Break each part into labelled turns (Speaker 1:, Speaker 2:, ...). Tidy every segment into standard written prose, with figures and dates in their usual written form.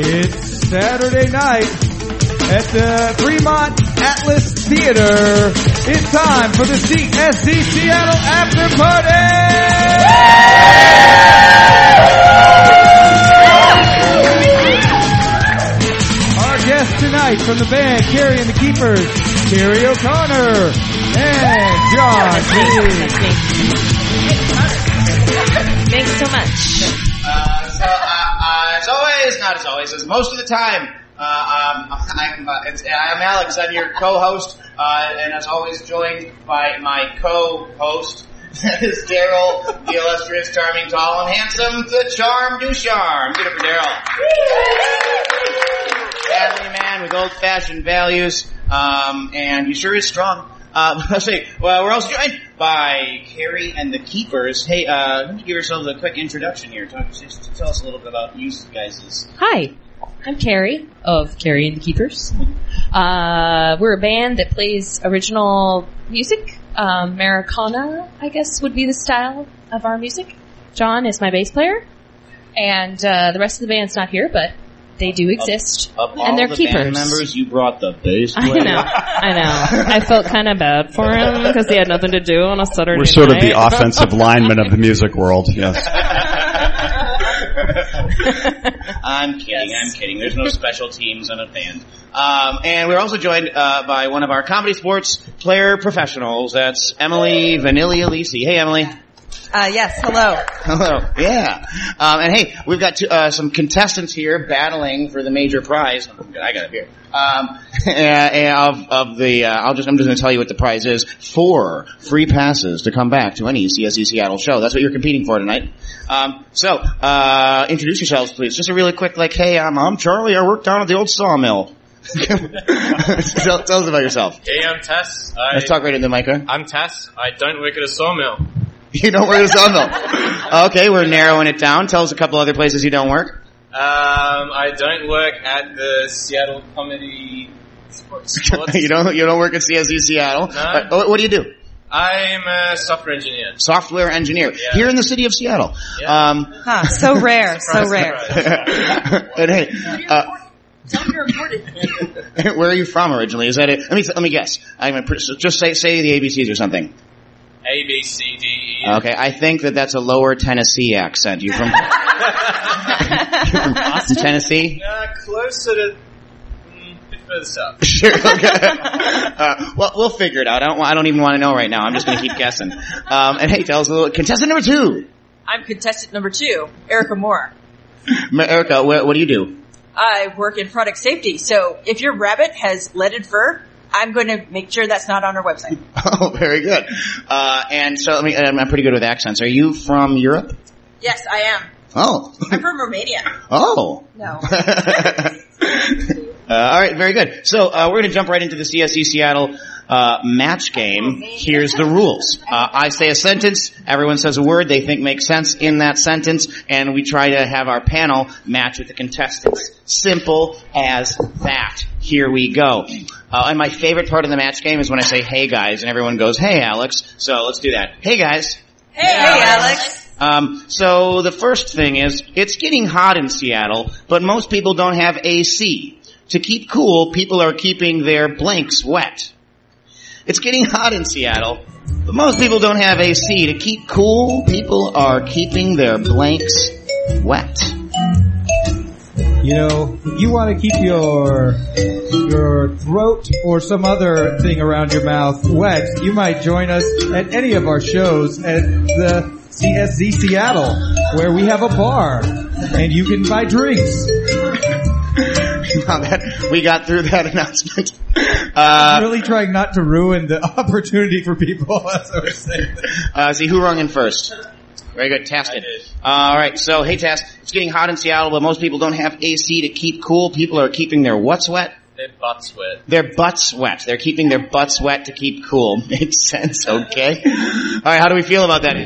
Speaker 1: It's Saturday night at the Fremont Atlas Theater. It's time for the CSZ Seattle After Party! Our guests tonight from the band, Carrie and the Keepers, Carrie O'Connor and John G.
Speaker 2: Thanks so much.
Speaker 3: As always, not as always, as most of the time, I'm Alex. I'm your co-host, and as always, joined by my co-host, that is Daryl, the illustrious, charming, tall, and handsome, the charm du charm. Get it for Daryl. Family man with old-fashioned values, and he sure is strong. Let's see. Well, we're also joined by Carrie and the Keepers. Hey, why don't you give yourselves a quick introduction here? Tell us a little bit about you guys.
Speaker 2: Hi, I'm Carrie of Carrie and the Keepers. We're a band that plays original music. Americana, I guess, would be the style of our music. John is my bass player, and the rest of the band's not here, but they do exist, and they're keepers.
Speaker 3: Band members, you brought the bass player.
Speaker 2: I know. I felt kind of bad for him because he had nothing to do on a Saturday night.
Speaker 4: We're sort of the offensive linemen of the music world, yes.
Speaker 3: I'm kidding. There's no special teams on a band. And we're also joined by one of our comedy sports player professionals. That's Emily Vanilli Alisi. Hey, Emily.
Speaker 5: Yes, hello.
Speaker 3: Hello, yeah. And hey, we've got some contestants here battling for the major prize. I got it here. I'm just going to tell you what the prize is. 4 free passes to come back to any CSZ Seattle show. That's what you're competing for tonight. So, introduce yourselves, please. Just a really quick, hey, I'm Charlie. I work down at the old sawmill. Tell us about yourself.
Speaker 6: Hey, I'm Tess.
Speaker 3: Let's talk right into the mic, huh?
Speaker 6: I'm Tess. I don't work at a sawmill.
Speaker 3: You don't work at a sawmill. Okay, we're narrowing it down. Tell us a couple other places you don't work.
Speaker 6: I don't work at the Seattle Comedy Sports.
Speaker 3: You don't work at CSZ Seattle.
Speaker 6: No.
Speaker 3: What do you do?
Speaker 6: I'm a software engineer.
Speaker 3: Software engineer.
Speaker 6: Yeah.
Speaker 3: Here in the city of Seattle.
Speaker 6: Yeah.
Speaker 5: So rare, so rare.
Speaker 3: And hey, where are you from originally? Is that it? Let me guess. Just say the ABCs or something.
Speaker 6: A, B, C, D, E.
Speaker 3: Okay, I think that's a lower Tennessee accent. You from Austin, Tennessee?
Speaker 6: Closer to a bit further south.
Speaker 3: Sure. Okay. Well, we'll figure it out. I don't even want to know right now. I'm just going to keep guessing. And hey, tell us a little. Contestant number 2.
Speaker 5: I'm contestant number 2, Erica Moore.
Speaker 3: Erica, what do you do?
Speaker 5: I work in product safety, so if your rabbit has leaded fur, I'm going to make sure that's not on our website.
Speaker 3: Oh, very good. And so, I'm pretty good with accents. Are you from Europe?
Speaker 5: Yes, I am.
Speaker 3: Oh.
Speaker 5: I'm from Romania.
Speaker 3: Oh.
Speaker 5: No.
Speaker 3: All right, very good. So, we're going to jump right into the CSZ Seattle match game. Here's the rules. I say a sentence, everyone says a word they think makes sense in that sentence, and we try to have our panel match with the contestants. Simple as that. Here we go. And my favorite part of the match game is when I say, hey guys, and everyone goes, hey Alex. So let's do that. Hey guys.
Speaker 5: Hey Alex.
Speaker 3: So the first thing is, it's getting hot in Seattle, but most people don't have AC. To keep cool, people are keeping their blanks wet. It's getting hot in Seattle, but most people don't have AC. To keep cool, people are keeping their blanks wet.
Speaker 1: You know, if you want to keep your throat or some other thing around your mouth wet, you might join us at any of our shows at the CSZ Seattle, where we have a bar, and you can buy drinks.
Speaker 3: We got through that announcement.
Speaker 1: I'm really trying not to ruin the opportunity for people, as I was saying.
Speaker 3: See, who rung in first? Very good, Tass did. All right, so, hey Tass, it's getting hot in Seattle, but most people don't have AC to keep cool. People are keeping their what's wet?
Speaker 6: Their butts wet.
Speaker 3: Their butts wet. They're keeping their butts wet to keep cool. Makes sense, okay? All right, how do we feel about that?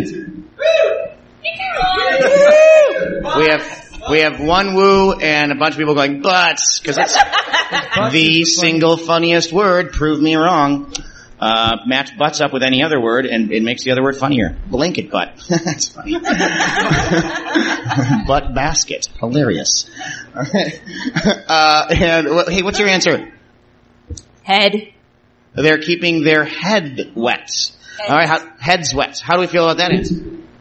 Speaker 3: We have one woo and a bunch of people going butts, because it's the single funniest word. Prove me wrong. Match butts up with any other word, and it makes the other word funnier. Blanket butt. That's funny. Butt basket. Hilarious. All right. Hey, what's your answer?
Speaker 5: Head.
Speaker 3: They're keeping their head wet. All right, heads wet. How do we feel about that answer?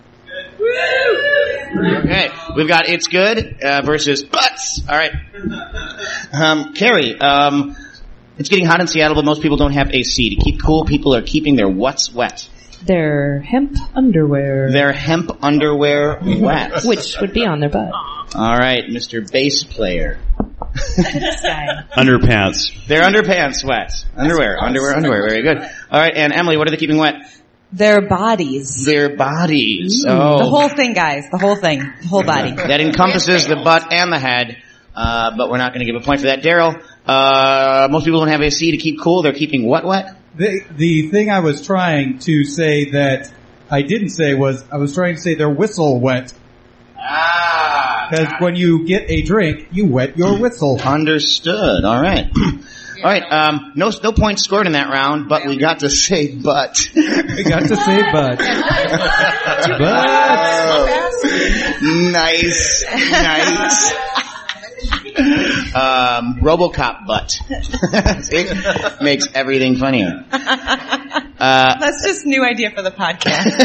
Speaker 3: Okay, we've got it's good versus butts. All right. Carrie, it's getting hot in Seattle, but most people don't have AC. To keep cool, people are keeping their what's wet.
Speaker 2: Their hemp underwear.
Speaker 3: Their hemp underwear wet.
Speaker 2: Which would be on their butt.
Speaker 3: All right, Mr. Bass Player.
Speaker 2: This guy.
Speaker 4: Underpants.
Speaker 3: Their underpants wet. Underwear. Very good. All right, and Emily, what are they keeping wet?
Speaker 7: Their bodies.
Speaker 3: Their bodies.
Speaker 7: Oh. The whole thing, guys. The whole thing. The whole body.
Speaker 3: That encompasses the butt and the head, but we're not going to give a point for that. Daryl, most people don't have AC to keep cool. They're keeping what wet?
Speaker 1: The thing I was trying to say that I didn't say was, I was trying to say their whistle wet. Because when you get a drink, you wet your whistle.
Speaker 3: Understood. All right. All right. No points scored in that round, but we got to say butt.
Speaker 1: We got to say butt. Butt.
Speaker 3: Nice. RoboCop butt. See? Makes everything funnier.
Speaker 7: That's just a new idea for the podcast.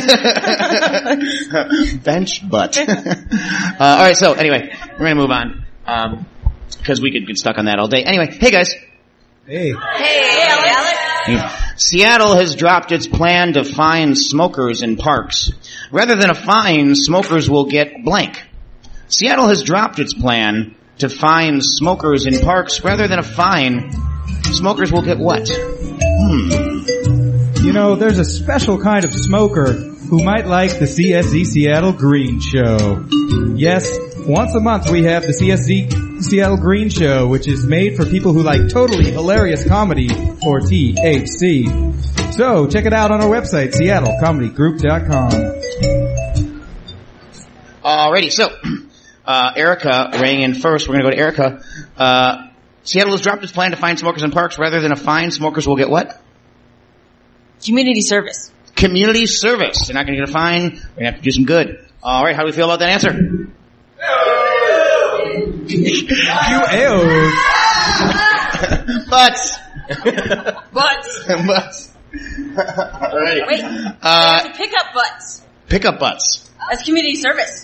Speaker 3: Bench butt. All right, so anyway, we're going to move on. Because we could get stuck on that all day. Anyway, hey guys.
Speaker 1: Hey.
Speaker 5: Hey, Alex.
Speaker 3: Seattle has dropped its plan to fine smokers in parks. Rather than a fine, smokers will get blank. Seattle has dropped its plan to fine smokers in parks. Rather than a fine, smokers will get what?
Speaker 1: You know, there's a special kind of smoker who might like the CSZ Seattle Green Show. Yes, once a month we have the CSZ Seattle Green Show, which is made for people who like totally hilarious comedy, or THC. So, check it out on our website, seattlecomedygroup.com.
Speaker 3: Alrighty, so, Erica weighing in first. We're going to go to Erica. Seattle has dropped its plan to fine smokers in parks. Rather than a fine, smokers will get what?
Speaker 5: Community service.
Speaker 3: Community service. They're not going to get a fine. We're going to have to do some good. All right, how do we feel about that answer? Butts. All right.
Speaker 5: Wait. To pick up butts.
Speaker 3: Pick up butts.
Speaker 5: That's community service.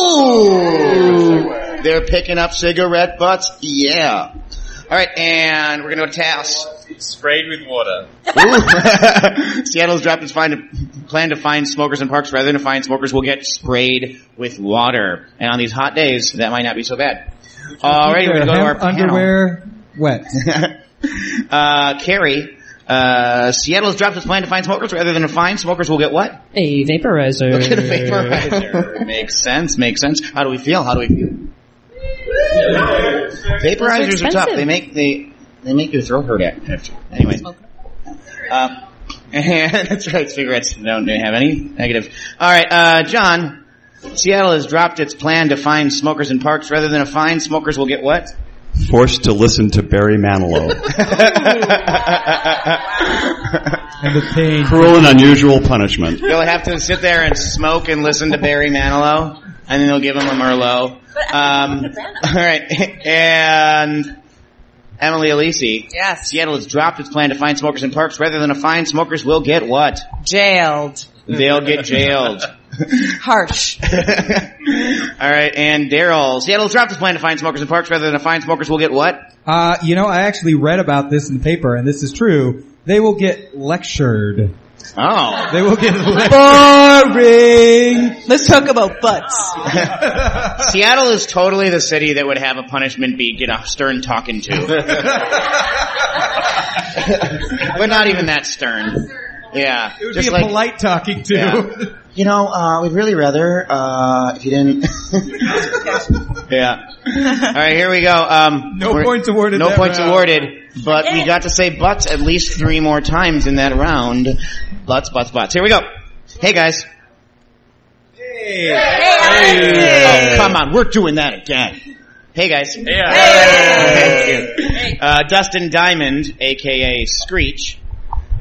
Speaker 3: Oh! They're picking up cigarette butts? Yeah. All right, and we're going to go to Tass.
Speaker 6: Sprayed with water.
Speaker 3: Seattle's dropped its plan to fine smokers in parks. Rather than fine, smokers will get sprayed with water. And on these hot days, that might not be so bad. All right, we're going to go to our panel.
Speaker 1: Underwear wet.
Speaker 3: Carrie, Seattle's dropped its plan to fine smokers. Rather than a fine, smokers will get what?
Speaker 2: A vaporizer.
Speaker 3: Look at a vaporizer. Makes sense. How do we feel? Vaporizers are tough. They make your throat hurt after. Anyway. That's right, cigarettes don't have any. Negative. Alright, John, Seattle has dropped its plan to fine smokers in parks. Rather than a fine, smokers will get what?
Speaker 4: Forced to listen to Barry Manilow.
Speaker 1: And the pain.
Speaker 4: Cruel and unusual punishment.
Speaker 3: You'll have to sit there and smoke and listen to Barry Manilow, and then they'll give him a Merlot. Alright, and Emily Alisi.
Speaker 7: Yes.
Speaker 3: Seattle has dropped its plan to fine smokers in parks. Rather than a fine, smokers will get what?
Speaker 7: Jailed.
Speaker 3: They'll get jailed.
Speaker 7: Harsh.
Speaker 3: Alright, and Daryl. Seattle has dropped its plan to fine smokers in parks. Rather than a fine, smokers will get what?
Speaker 1: You know, I actually read about this in the paper, and this is true. They will get lectured.
Speaker 3: Oh.
Speaker 1: They will get lectured.
Speaker 7: Boring. Let's talk about butts.
Speaker 3: Seattle is totally the city that would have a punishment be get a stern talking to. But not even that stern. Yeah.
Speaker 1: It would be a polite talking to.
Speaker 3: Yeah. You know, we'd really rather, if you didn't. Yeah. Alright, here we go.
Speaker 1: No points awarded.
Speaker 3: No points awarded. But we got to say butts at least 3 more times in that round. Butts. Here we go. Hey guys.
Speaker 1: Hey.
Speaker 3: Oh, come on. We're doing that again. Hey guys.
Speaker 6: Hey.
Speaker 3: Thank you. Dustin Diamond, aka Screech,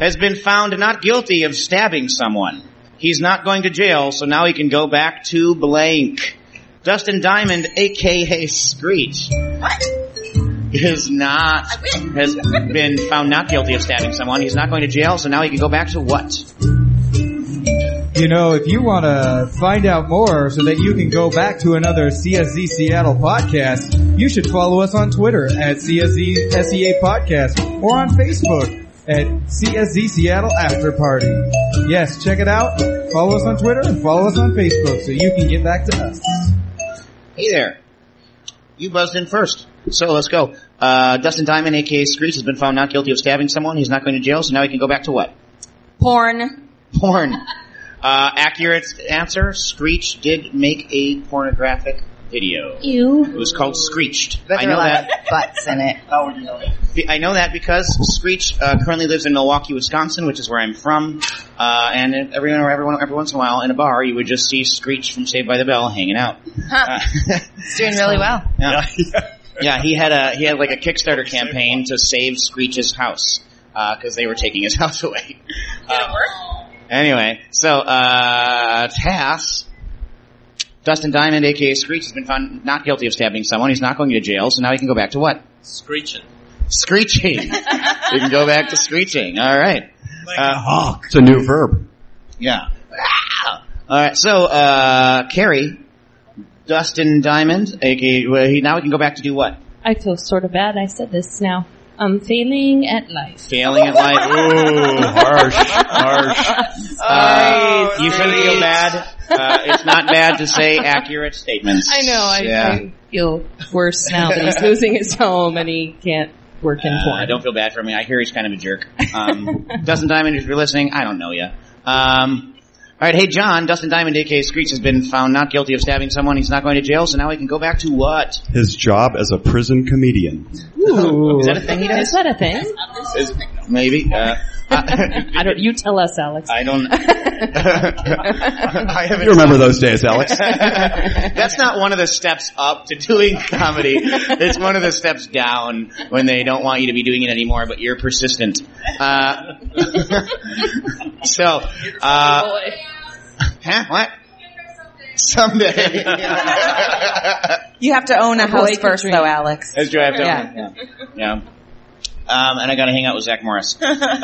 Speaker 3: has been found not guilty of stabbing someone. He's not going to jail, so now he can go back to blank. Dustin Diamond, a.k.a. Screech.
Speaker 5: What?
Speaker 3: Has been found not guilty of stabbing someone. He's not going to jail, so now he can go back to what?
Speaker 1: You know, if you want to find out more so that you can go back to another CSZ Seattle podcast, you should follow us on Twitter at CSZ SEA Podcast or on Facebook at CSZ Seattle After Party. Yes, check it out. Follow us on Twitter and follow us on Facebook so you can get back to us.
Speaker 3: Hey there. You buzzed in first. So let's go. Dustin Diamond, a.k.a. Screech, has been found not guilty of stabbing someone. He's not going to jail, so now he can go back to what?
Speaker 5: Porn.
Speaker 3: Porn. Accurate answer. Screech did make a pornographic video.
Speaker 2: Ew.
Speaker 3: It was called Screeched.
Speaker 7: But
Speaker 3: I
Speaker 7: there
Speaker 3: know
Speaker 7: are a lot
Speaker 3: that.
Speaker 7: of butts in it.
Speaker 3: How would you know that? I know that because Screech currently lives in Milwaukee, Wisconsin, which is where I'm from. And every once in a while in a bar, you would just see Screech from Saved by the Bell hanging out.
Speaker 7: Huh. It's doing really well.
Speaker 3: Yeah. Yeah, he had like a Kickstarter campaign to save Screech's house because they were taking his house away. Anyway, so Tass, Dustin Diamond, a.k.a. Screech, has been found not guilty of stabbing someone. He's not going to jail, so now he can go back to what?
Speaker 6: Screeching.
Speaker 3: Screeching. You can go back to screeching. All right.
Speaker 4: Like a hawk. It's a new verb.
Speaker 3: Yeah. All right. So Carrie, Dustin Diamond, a.k.a. Now we can go back to do what?
Speaker 2: I feel sort of bad. I said this now. I'm failing at life.
Speaker 3: Failing at life. Ooh, harsh. You shouldn't feel bad. It's not bad to say accurate statements.
Speaker 2: I know. I feel worse now that he's losing his home and he can't work in porn.
Speaker 3: Don't feel bad for me. I hear he's kind of a jerk. Dustin Diamond, if you're listening, I don't know you. All right, hey John, Dustin Diamond, a.k.a. Screech, has been found not guilty of stabbing someone. He's not going to jail, so now he can go back to what?
Speaker 4: His job as a prison comedian.
Speaker 3: Ooh. Is that a thing he does?
Speaker 2: Is that a thing?
Speaker 3: Maybe.
Speaker 2: I don't. You tell us, Alex.
Speaker 3: I don't. I haven't.
Speaker 4: You remember those days, Alex?
Speaker 3: That's not one of the steps up to doing comedy. It's one of the steps down when they don't want you to be doing it anymore, but you're persistent. So. Huh? What? Someday.
Speaker 7: You have to own a house first, though, Alex.
Speaker 3: That's true. I have to.
Speaker 7: Yeah.
Speaker 3: Yeah. And I gotta hang out with Zach Morris.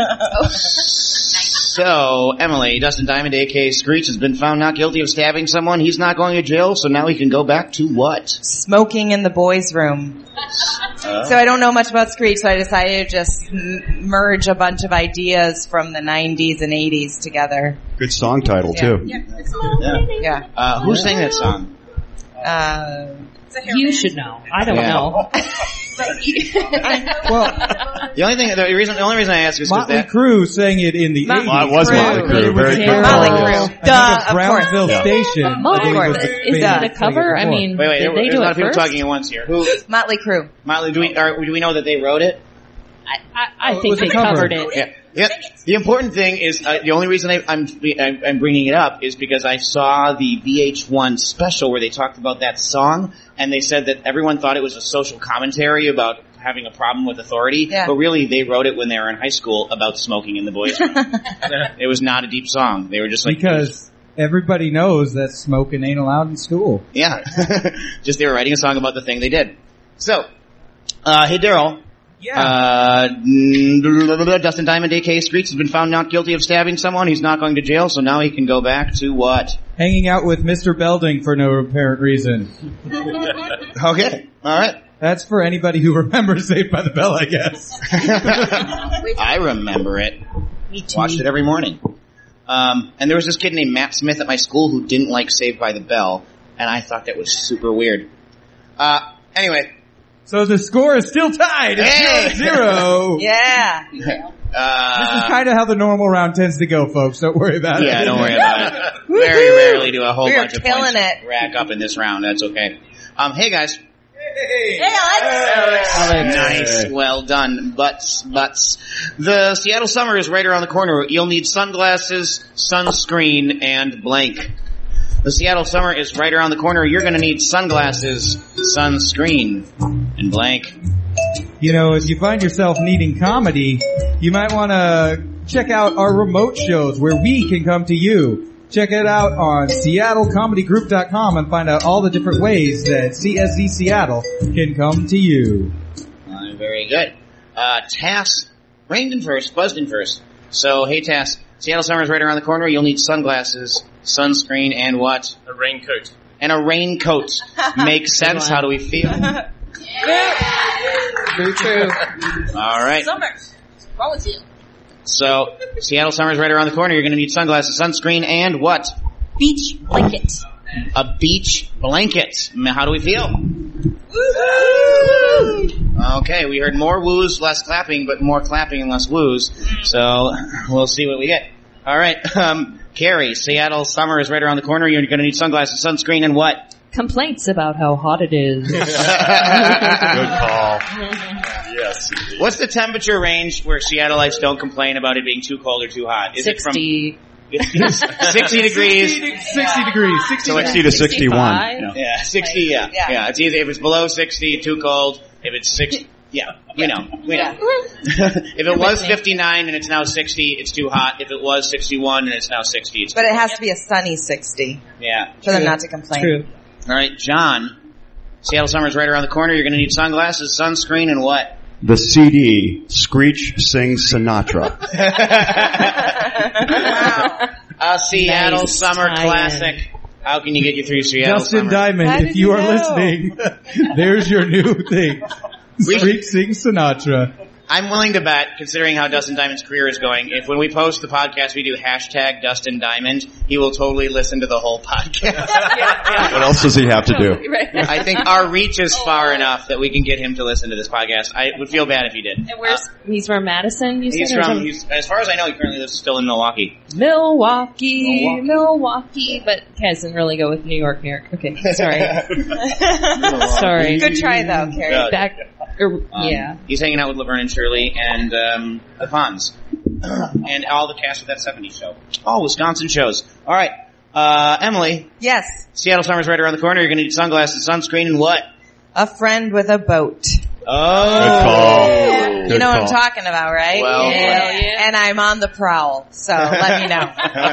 Speaker 3: So, Emily, Dustin Diamond, a.k.a. Screech, has been found not guilty of stabbing someone. He's not going to jail, so now he can go back to what?
Speaker 7: Smoking in the boys' room. So I don't know much about Screech, so I decided to just merge a bunch of ideas from the 90s and 80s together.
Speaker 4: Good song title, too.
Speaker 7: Yeah.
Speaker 3: Who sang that song?
Speaker 2: You should know. I don't know.
Speaker 1: Well,
Speaker 3: the only reason I ask is because
Speaker 1: Motley Crue sang it in the 80s.
Speaker 4: Well, it was Motley Crue. Very good.
Speaker 7: Motley Crue.
Speaker 1: Duh, of Brownsville Station.
Speaker 2: Of course. Is that a cover? I mean,
Speaker 3: wait,
Speaker 2: did they
Speaker 3: there's
Speaker 2: do
Speaker 3: a lot
Speaker 2: it
Speaker 3: of people
Speaker 2: first?
Speaker 3: talking at once here. Who?
Speaker 7: Motley Crue.
Speaker 3: Motley, do we know that they wrote it?
Speaker 2: I think they covered it.
Speaker 3: Yeah. The important thing is the only reason I'm bringing it up is because I saw the VH1 special where they talked about that song, and they said that everyone thought it was a social commentary about having a problem with authority, but really they wrote it when they were in high school about smoking in the boys' room. It was not a deep song. They were just like
Speaker 1: because everybody knows that smoking ain't allowed in school.
Speaker 3: Yeah, just they were writing a song about the thing they did. So, hey Daryl.
Speaker 1: Yeah.
Speaker 3: Dustin Diamond, a.k.a. Screech, has been found not guilty of stabbing someone. He's not going to jail, so now he can go back to what?
Speaker 1: Hanging out with Mr. Belding for no apparent reason.
Speaker 3: Okay. All right.
Speaker 1: That's for anybody who remembers Saved by the Bell, I guess.
Speaker 3: I remember it.
Speaker 2: Me too.
Speaker 3: Watched it every morning. And there was this kid named Matt Smith at my school who didn't like Saved by the Bell, and I thought that was super weird. Anyway.
Speaker 1: So the score is still tied. It's 0-0.
Speaker 7: Yeah.
Speaker 1: This is kind of how the normal round tends to go, folks. Don't worry about it.
Speaker 3: Yeah, don't worry about it. Very rarely do a whole bunch of
Speaker 7: killing
Speaker 3: points
Speaker 7: it.
Speaker 3: rack up in this round. That's okay. Hey guys.
Speaker 1: Hey,
Speaker 5: Alex.
Speaker 3: Nice. Well done. Butts. The Seattle summer is right around the corner. You'll need sunglasses, sunscreen, and blank. The Seattle summer is right around the corner. You're going to need sunglasses, sunscreen, and blank.
Speaker 1: You know, if you find yourself needing comedy, you might want to check out our remote shows where we can come to you. Check it out on SeattleComedyGroup.com and find out all the different ways that CSZ Seattle can come to you.
Speaker 3: Very good. Tass reigned in first, buzzed in first. So, hey Tass, Seattle summer's right around the corner. You'll need sunglasses, sunscreen, and what?
Speaker 6: A raincoat.
Speaker 3: And a raincoat. Makes sense. How do we feel?
Speaker 2: Very true.
Speaker 3: All right.
Speaker 5: Summer. What's wrong with you?
Speaker 3: So, Seattle summer's right around the corner. You're going to need sunglasses, sunscreen, and what?
Speaker 5: Beach blanket.
Speaker 3: A beach blanket. How do we feel? Okay, we heard more woos, less clapping, but more clapping and less woos. So, we'll see what we get. All right, Carrie, Seattle summer is right around the corner. You're going to need sunglasses, sunscreen, and what?
Speaker 2: Complaints about how hot it is.
Speaker 4: Good call. Yes.
Speaker 3: What's the temperature range where Seattleites don't complain about it being too cold or too hot? Is
Speaker 2: 60.
Speaker 3: it from 60 degrees?
Speaker 1: 60 degrees.
Speaker 4: 60 to 61.
Speaker 3: Yeah, 60, yeah. It's either, if it's below 60, too cold. If it's 60, we know. If it was 59 and it's now 60, it's too hot. If it was 61 and it's now 60, it's
Speaker 7: But it has to be a sunny 60
Speaker 3: yeah.
Speaker 7: for them not to complain.
Speaker 1: True.
Speaker 3: All right, John. Seattle summer's right around the corner. You're going to need sunglasses, sunscreen, and what?
Speaker 4: The CD, Screech Sings Sinatra.
Speaker 3: A Seattle
Speaker 2: Nice
Speaker 3: summer
Speaker 2: tie-in.
Speaker 3: classic. How can you get you through Seattle
Speaker 1: Dustin
Speaker 3: summer?
Speaker 1: Diamond,
Speaker 7: How
Speaker 1: if
Speaker 7: did
Speaker 1: you
Speaker 7: you
Speaker 1: are
Speaker 7: know?
Speaker 1: listening, there's your new thing. Street sings Sinatra.
Speaker 3: I'm willing to bet, considering how Dustin Diamond's career is going, if when we post the podcast we do hashtag Dustin Diamond, he will totally listen to the whole podcast.
Speaker 4: What else does he have to do?
Speaker 2: Right.
Speaker 3: I think our reach is far enough that we can get him to listen to this podcast. I would feel bad if he did.
Speaker 2: And he's from Madison, you
Speaker 3: He's
Speaker 2: said? or
Speaker 3: from,
Speaker 2: something?
Speaker 3: as far as I know, he currently lives still in Milwaukee.
Speaker 2: Milwaukee, but doesn't really go with New York. Okay, sorry. Sorry.
Speaker 7: Good try though, Carrie.
Speaker 3: Yeah.
Speaker 2: Back, yeah.
Speaker 3: He's hanging out with Laverne and Shirley and the Fonz. And all the cast of that 70s show. All Wisconsin shows. All right. Emily,
Speaker 7: Yes,
Speaker 3: Seattle summer's right around the corner. You're going to need sunglasses, sunscreen, and what?
Speaker 7: a friend with a boat.
Speaker 3: Oh.
Speaker 4: Good call.
Speaker 7: You
Speaker 4: Good
Speaker 7: know what I'm
Speaker 4: call.
Speaker 7: talking about, right?
Speaker 3: Well,
Speaker 2: yeah.
Speaker 7: And I'm on the prowl, so let me know.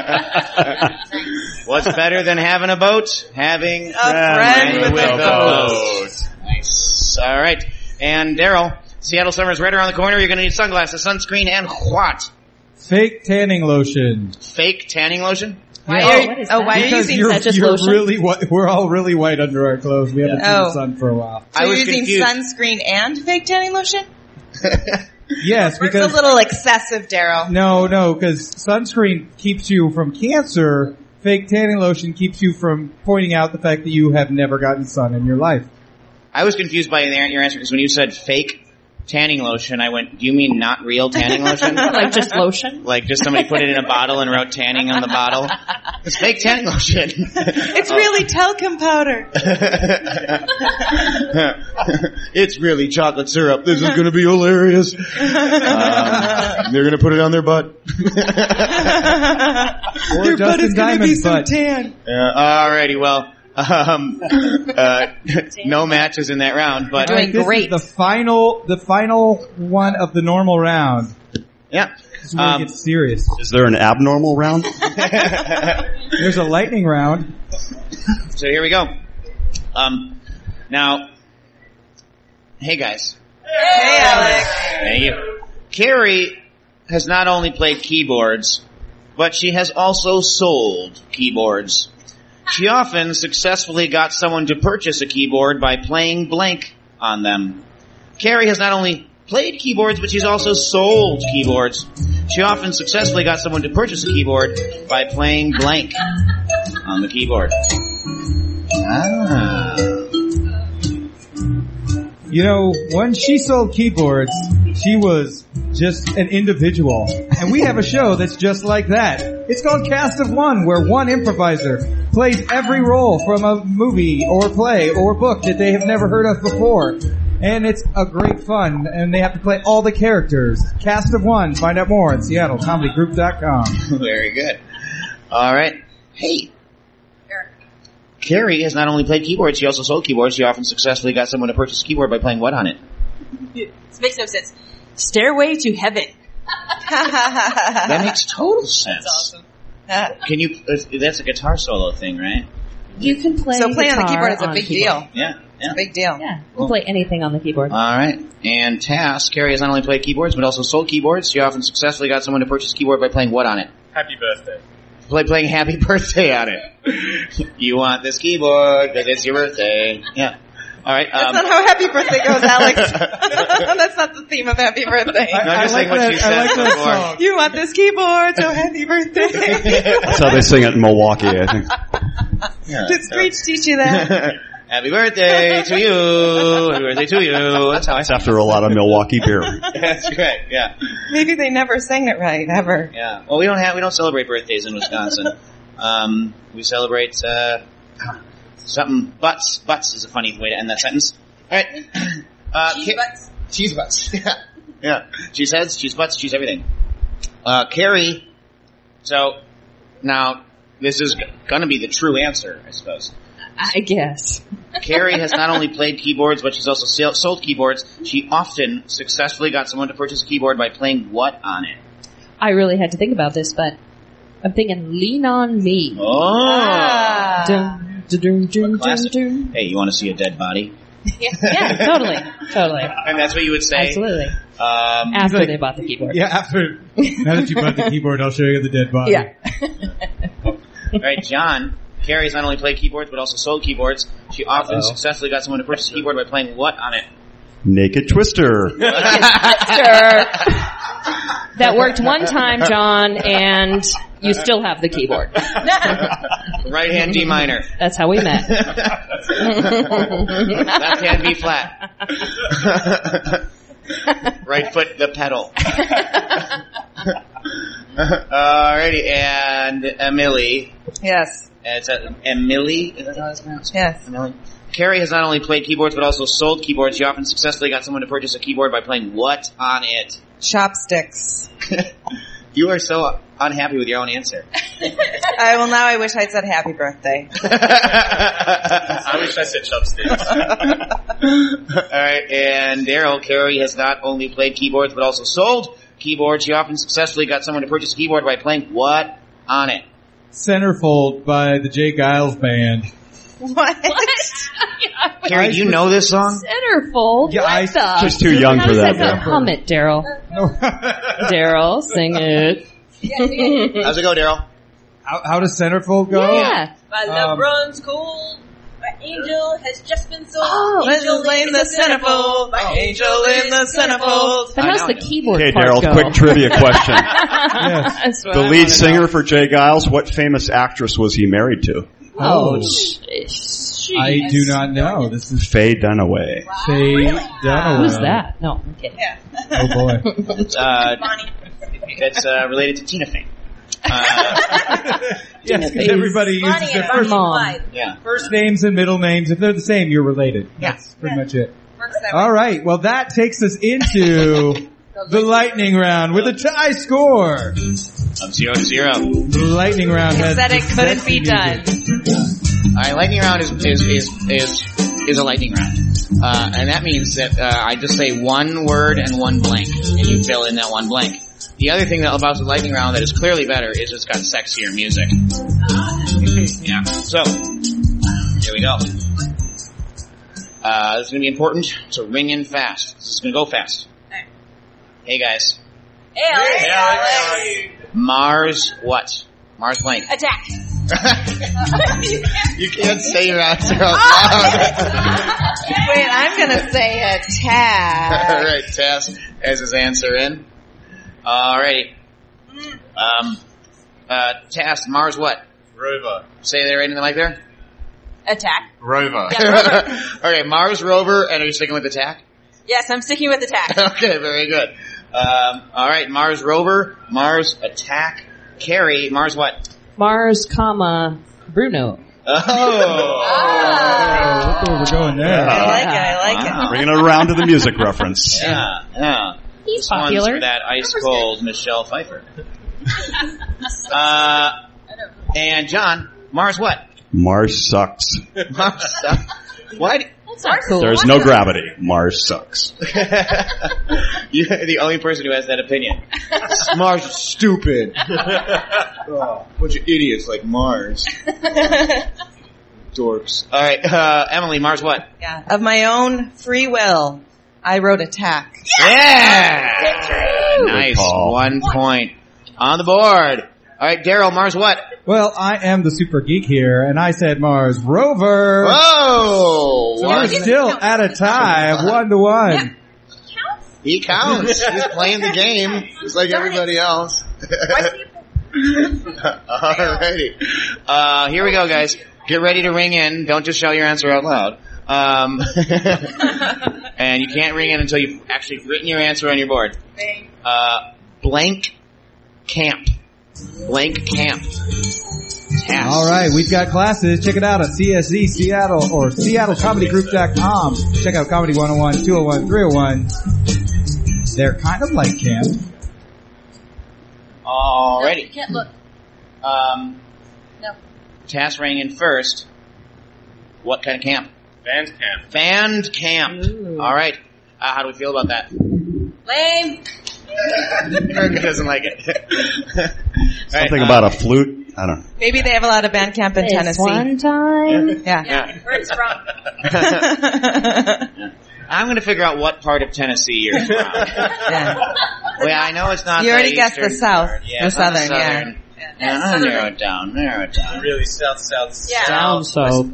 Speaker 3: What's better than having a boat? Having
Speaker 7: A friend with a
Speaker 3: boat. Nice. All right. And Daryl, Seattle summer's right around the corner. You're going to need sunglasses, sunscreen, and what?
Speaker 1: Fake tanning lotion.
Speaker 3: Fake tanning lotion?
Speaker 7: Why
Speaker 1: Yeah.
Speaker 7: are,
Speaker 2: what is
Speaker 7: oh,
Speaker 2: that?
Speaker 7: why are you
Speaker 1: Because
Speaker 7: using such a
Speaker 1: you're
Speaker 2: lotion?
Speaker 1: really white. We're all really white under our clothes. We haven't seen
Speaker 7: Oh.
Speaker 1: the sun for a while.
Speaker 7: So
Speaker 3: I
Speaker 7: you're
Speaker 3: was
Speaker 7: using
Speaker 3: confused.
Speaker 7: sunscreen and fake tanning lotion?
Speaker 1: Yes,
Speaker 7: It's
Speaker 1: because
Speaker 7: a little excessive, Daryl.
Speaker 1: no, because sunscreen keeps you from cancer. Fake tanning lotion keeps you from pointing out the fact that you have never gotten sun in your life.
Speaker 3: I was confused by your answer because when you said fake tanning lotion, I went, do you mean not real tanning lotion?
Speaker 2: Like just lotion?
Speaker 3: Like just somebody put it in a bottle and wrote tanning on the bottle? It's fake tanning lotion.
Speaker 7: It's really talcum powder.
Speaker 3: It's really chocolate syrup. This is going to be hilarious. They're going to put it on their butt.
Speaker 1: Or Dustin Diamond's butt.
Speaker 7: tan.
Speaker 3: Alrighty, well, no matches in that round, but
Speaker 7: Doing
Speaker 1: This
Speaker 7: great.
Speaker 1: is the final one of the normal round.
Speaker 3: yeah.
Speaker 1: This is where it gets serious.
Speaker 4: Is there an abnormal round?
Speaker 1: There's a lightning round.
Speaker 3: So here we go. Now, hey guys.
Speaker 7: Hey, Alex.
Speaker 3: Thank you. Carrie has not only played keyboards, but she has also sold keyboards. She often successfully got someone to purchase a keyboard by playing blank on them. Carrie has not only played keyboards, but she's also sold keyboards. She often successfully got someone to purchase a keyboard by playing blank on the keyboard. Ah.
Speaker 1: You know, when she sold keyboards, she was just an individual. And we have a show that's just like that. It's called Cast of One, where one improviser plays every role from a movie or play or book that they have never heard of before. And it's a great fun, and they have to play all the characters. Cast of One. Find out more at SeattleComedyGroup.com.
Speaker 3: Very good. All right. Hey. Carrie has not only played keyboards, she also sold keyboards. She often successfully got someone to purchase a keyboard by playing what on it?
Speaker 5: This makes no sense. Stairway to Heaven.
Speaker 3: That makes total sense.
Speaker 5: That's awesome.
Speaker 3: Can you? That's a guitar solo thing, right?
Speaker 2: You can play.
Speaker 7: So playing on the
Speaker 2: guitar
Speaker 7: keyboard is a big deal.
Speaker 3: Yeah.
Speaker 7: It's a big deal.
Speaker 2: Yeah, you can play anything on the keyboard.
Speaker 3: All right. And Task, Carrie has not only played keyboards, but also sold keyboards. She often successfully got someone to purchase a keyboard by playing what on it?
Speaker 6: Happy birthday.
Speaker 3: Playing Happy Birthday on it. You want this keyboard because it's your birthday. Yeah. All right.
Speaker 7: That's not how Happy Birthday goes, Alex. That's not the theme of Happy Birthday.
Speaker 3: No, I'm just saying what you said
Speaker 1: I like that
Speaker 3: before.
Speaker 1: song.
Speaker 7: You want this keyboard, so Happy Birthday.
Speaker 4: That's how they sing it in Milwaukee, I think.
Speaker 3: Yeah.
Speaker 7: Did Screech teach you that?
Speaker 3: Happy birthday to you. Happy birthday to you. That's how I
Speaker 4: It's after a lot of Milwaukee beer.
Speaker 3: That's right. Yeah.
Speaker 7: Maybe they never sang it right, ever.
Speaker 3: Yeah. Well, we don't celebrate birthdays in Wisconsin. We celebrate, something, butts. Butts is a funny way to end that sentence. Alright.
Speaker 5: Cheese butts.
Speaker 3: Cheese butts. Yeah. Cheese heads, cheese butts, cheese everything. Carrie, so, now, this is gonna be the true answer, I suppose.
Speaker 2: I guess.
Speaker 3: Carrie has not only played keyboards, but she's also sold keyboards. She often successfully got someone to purchase a keyboard by playing what on it?
Speaker 2: I really had to think about this, but I'm thinking Lean On Me.
Speaker 3: Oh!
Speaker 2: Dun, dun, dun, dun,
Speaker 3: Classic.
Speaker 2: dun, dun.
Speaker 3: Hey, you want to see a dead body?
Speaker 2: Yeah, totally.
Speaker 3: And that's what you would say?
Speaker 2: Absolutely. After
Speaker 1: like-
Speaker 2: they bought the keyboard.
Speaker 1: Yeah, after, now that you bought the keyboard, I'll show you the dead body.
Speaker 2: Yeah.
Speaker 3: Alright, John. Carrie's not only played keyboards, but also sold keyboards. She often successfully got someone to purchase a keyboard by playing what on it?
Speaker 4: Naked Twister.
Speaker 2: That worked one time, John, and you still have the keyboard.
Speaker 3: Right hand D minor.
Speaker 2: That's how we met.
Speaker 3: Left hand B flat. Right foot the pedal. Alrighty, and Emily.
Speaker 7: Yes.
Speaker 3: It's Emily. Is that how it's pronounced?
Speaker 7: Yes.
Speaker 3: Emily. Carrie has not only played keyboards, but also sold keyboards. She often successfully got someone to purchase a keyboard by playing what on it?
Speaker 7: Chopsticks.
Speaker 3: You are so unhappy with your own answer.
Speaker 7: Well, now I wish I'd said Happy Birthday.
Speaker 6: I wish I said chopsticks.
Speaker 3: Alright, and Daryl, Carrie has not only played keyboards, but also sold keyboards. She often successfully got someone to purchase a keyboard by playing what on it?
Speaker 1: Centerfold by the Jay Giles Band.
Speaker 7: What?
Speaker 3: Carrie, do you know this song?
Speaker 2: Centerfold?
Speaker 1: Yeah,
Speaker 2: What the?
Speaker 4: She's too young for that,
Speaker 2: How
Speaker 4: though.
Speaker 2: hum it, Daryl. Daryl, sing it.
Speaker 3: How's it go, Daryl?
Speaker 1: How does Centerfold go?
Speaker 2: Yeah.
Speaker 5: My love runs cold. My angel has just been sold.
Speaker 2: Oh,
Speaker 5: angel in the centerfold. My angel in the centerfold.
Speaker 2: But
Speaker 3: I
Speaker 2: how's
Speaker 3: know.
Speaker 2: the keyboard
Speaker 4: Okay,
Speaker 2: part
Speaker 4: Daryl,
Speaker 2: go?
Speaker 4: quick trivia question.
Speaker 1: Yes.
Speaker 2: That's what
Speaker 4: The
Speaker 2: I
Speaker 4: lead
Speaker 2: wanna
Speaker 4: singer
Speaker 2: know.
Speaker 4: for Jay Giles, what famous actress was he married to?
Speaker 2: Oh,
Speaker 1: Oh. I do not know. This is
Speaker 4: Faye Dunaway.
Speaker 1: Faye Dunaway.
Speaker 2: Who's that? No, I'm kidding.
Speaker 1: Oh boy.
Speaker 5: Bonnie.
Speaker 3: It's related to Tina Fey.
Speaker 1: Yes, because everybody
Speaker 5: Bonnie
Speaker 1: uses their
Speaker 5: and Bonnie
Speaker 2: Mom.
Speaker 5: Clyde.
Speaker 3: Yeah.
Speaker 1: first names and middle names. If they're the same, you're related. That's pretty much it.
Speaker 5: Works that way.
Speaker 1: All right. Well, that takes us into the lightning round with a tie score.
Speaker 3: Of 0-0.
Speaker 1: The lightning round has
Speaker 7: Said it couldn't be
Speaker 1: sexy
Speaker 7: done.
Speaker 1: music.
Speaker 3: Alright, lightning round is a lightning round. And that means that, I just say one word and one blank, and you fill in that one blank. The other thing about the lightning round that is clearly better is it's got sexier music. Yeah. So, here we go. This is gonna be important, so ring in fast. This is gonna go fast. Hey guys.
Speaker 5: Hey, Alex.
Speaker 3: Mars what? Mars blank.
Speaker 5: Attack.
Speaker 3: You can't say your answer out loud.
Speaker 7: Wait, I'm gonna say attack.
Speaker 3: Alright, Tess has his answer in. Alrighty. Tess, Mars what?
Speaker 6: Rover.
Speaker 3: Say that right in the mic there?
Speaker 5: Attack.
Speaker 6: Rover.
Speaker 3: Okay, Mars rover, and are you sticking with attack?
Speaker 5: Yes, I'm sticking with attack.
Speaker 3: Okay, very good. Alright, Mars rover, Mars attack, Carrie, Mars what?
Speaker 2: Mars, comma, Bruno.
Speaker 3: Oh!
Speaker 1: Look where we're going there.
Speaker 7: I like it. I like
Speaker 3: Wow.
Speaker 4: Bringing it around to the music reference.
Speaker 3: Yeah.
Speaker 2: He's
Speaker 3: This one's
Speaker 2: popular.
Speaker 3: for that ice cold Michelle Pfeiffer. And John, Mars what?
Speaker 4: Mars sucks.
Speaker 3: Mars. Why?
Speaker 2: That's not cool.
Speaker 4: There's no gravity. Mars sucks.
Speaker 3: You're the only person who has that opinion.
Speaker 8: Mars is stupid. Oh, bunch of idiots like Mars. Dorks.
Speaker 3: All right, Emily, Mars what?
Speaker 7: Yeah. Of my own free will, I wrote Attack.
Speaker 3: Yeah! Nice.
Speaker 4: call.
Speaker 3: 1 point on the board. All right, Daryl, Mars what?
Speaker 1: Well, I am the super geek here, and I said Mars Rover.
Speaker 3: Whoa!
Speaker 1: So we're still at a tie of 1-1.
Speaker 3: He counts. He's playing the game.
Speaker 8: Just like everybody else.
Speaker 3: Alrighty. Here we go, guys. Get ready to ring in. Don't just shout your answer out loud. And you can't ring in until you've actually written your answer on your board. Blank camp. Blank camp. Task.
Speaker 1: All right, we've got classes. Check it out at CSE Seattle or SeattleComedyGroup.com. Check out Comedy 101, 201, 301. They're kind of like camp.
Speaker 3: Alrighty.
Speaker 2: You can't look.
Speaker 3: No. Task rang in first. What kind of camp?
Speaker 6: Band camp.
Speaker 3: Band camp.
Speaker 2: Ooh.
Speaker 3: All right. How do we feel about that?
Speaker 5: Lame.
Speaker 3: Eric doesn't like it.
Speaker 4: Something about a flute. I don't know.
Speaker 7: Maybe they have a lot of band camp in
Speaker 2: It's
Speaker 7: Tennessee.
Speaker 2: one time.
Speaker 7: Yeah.
Speaker 3: Yeah.
Speaker 5: Where it's from.
Speaker 3: I'm going to figure out what part of Tennessee you're from.
Speaker 7: Yeah.
Speaker 3: Well, I know it's not
Speaker 7: You
Speaker 3: the
Speaker 7: already guessed the
Speaker 3: eastern
Speaker 7: south.
Speaker 3: part. Yeah,
Speaker 7: The
Speaker 3: it's not
Speaker 7: southern, yeah.
Speaker 3: southern. Yeah, I'll narrow it down.
Speaker 6: Really south.
Speaker 5: Yeah.
Speaker 2: Down south.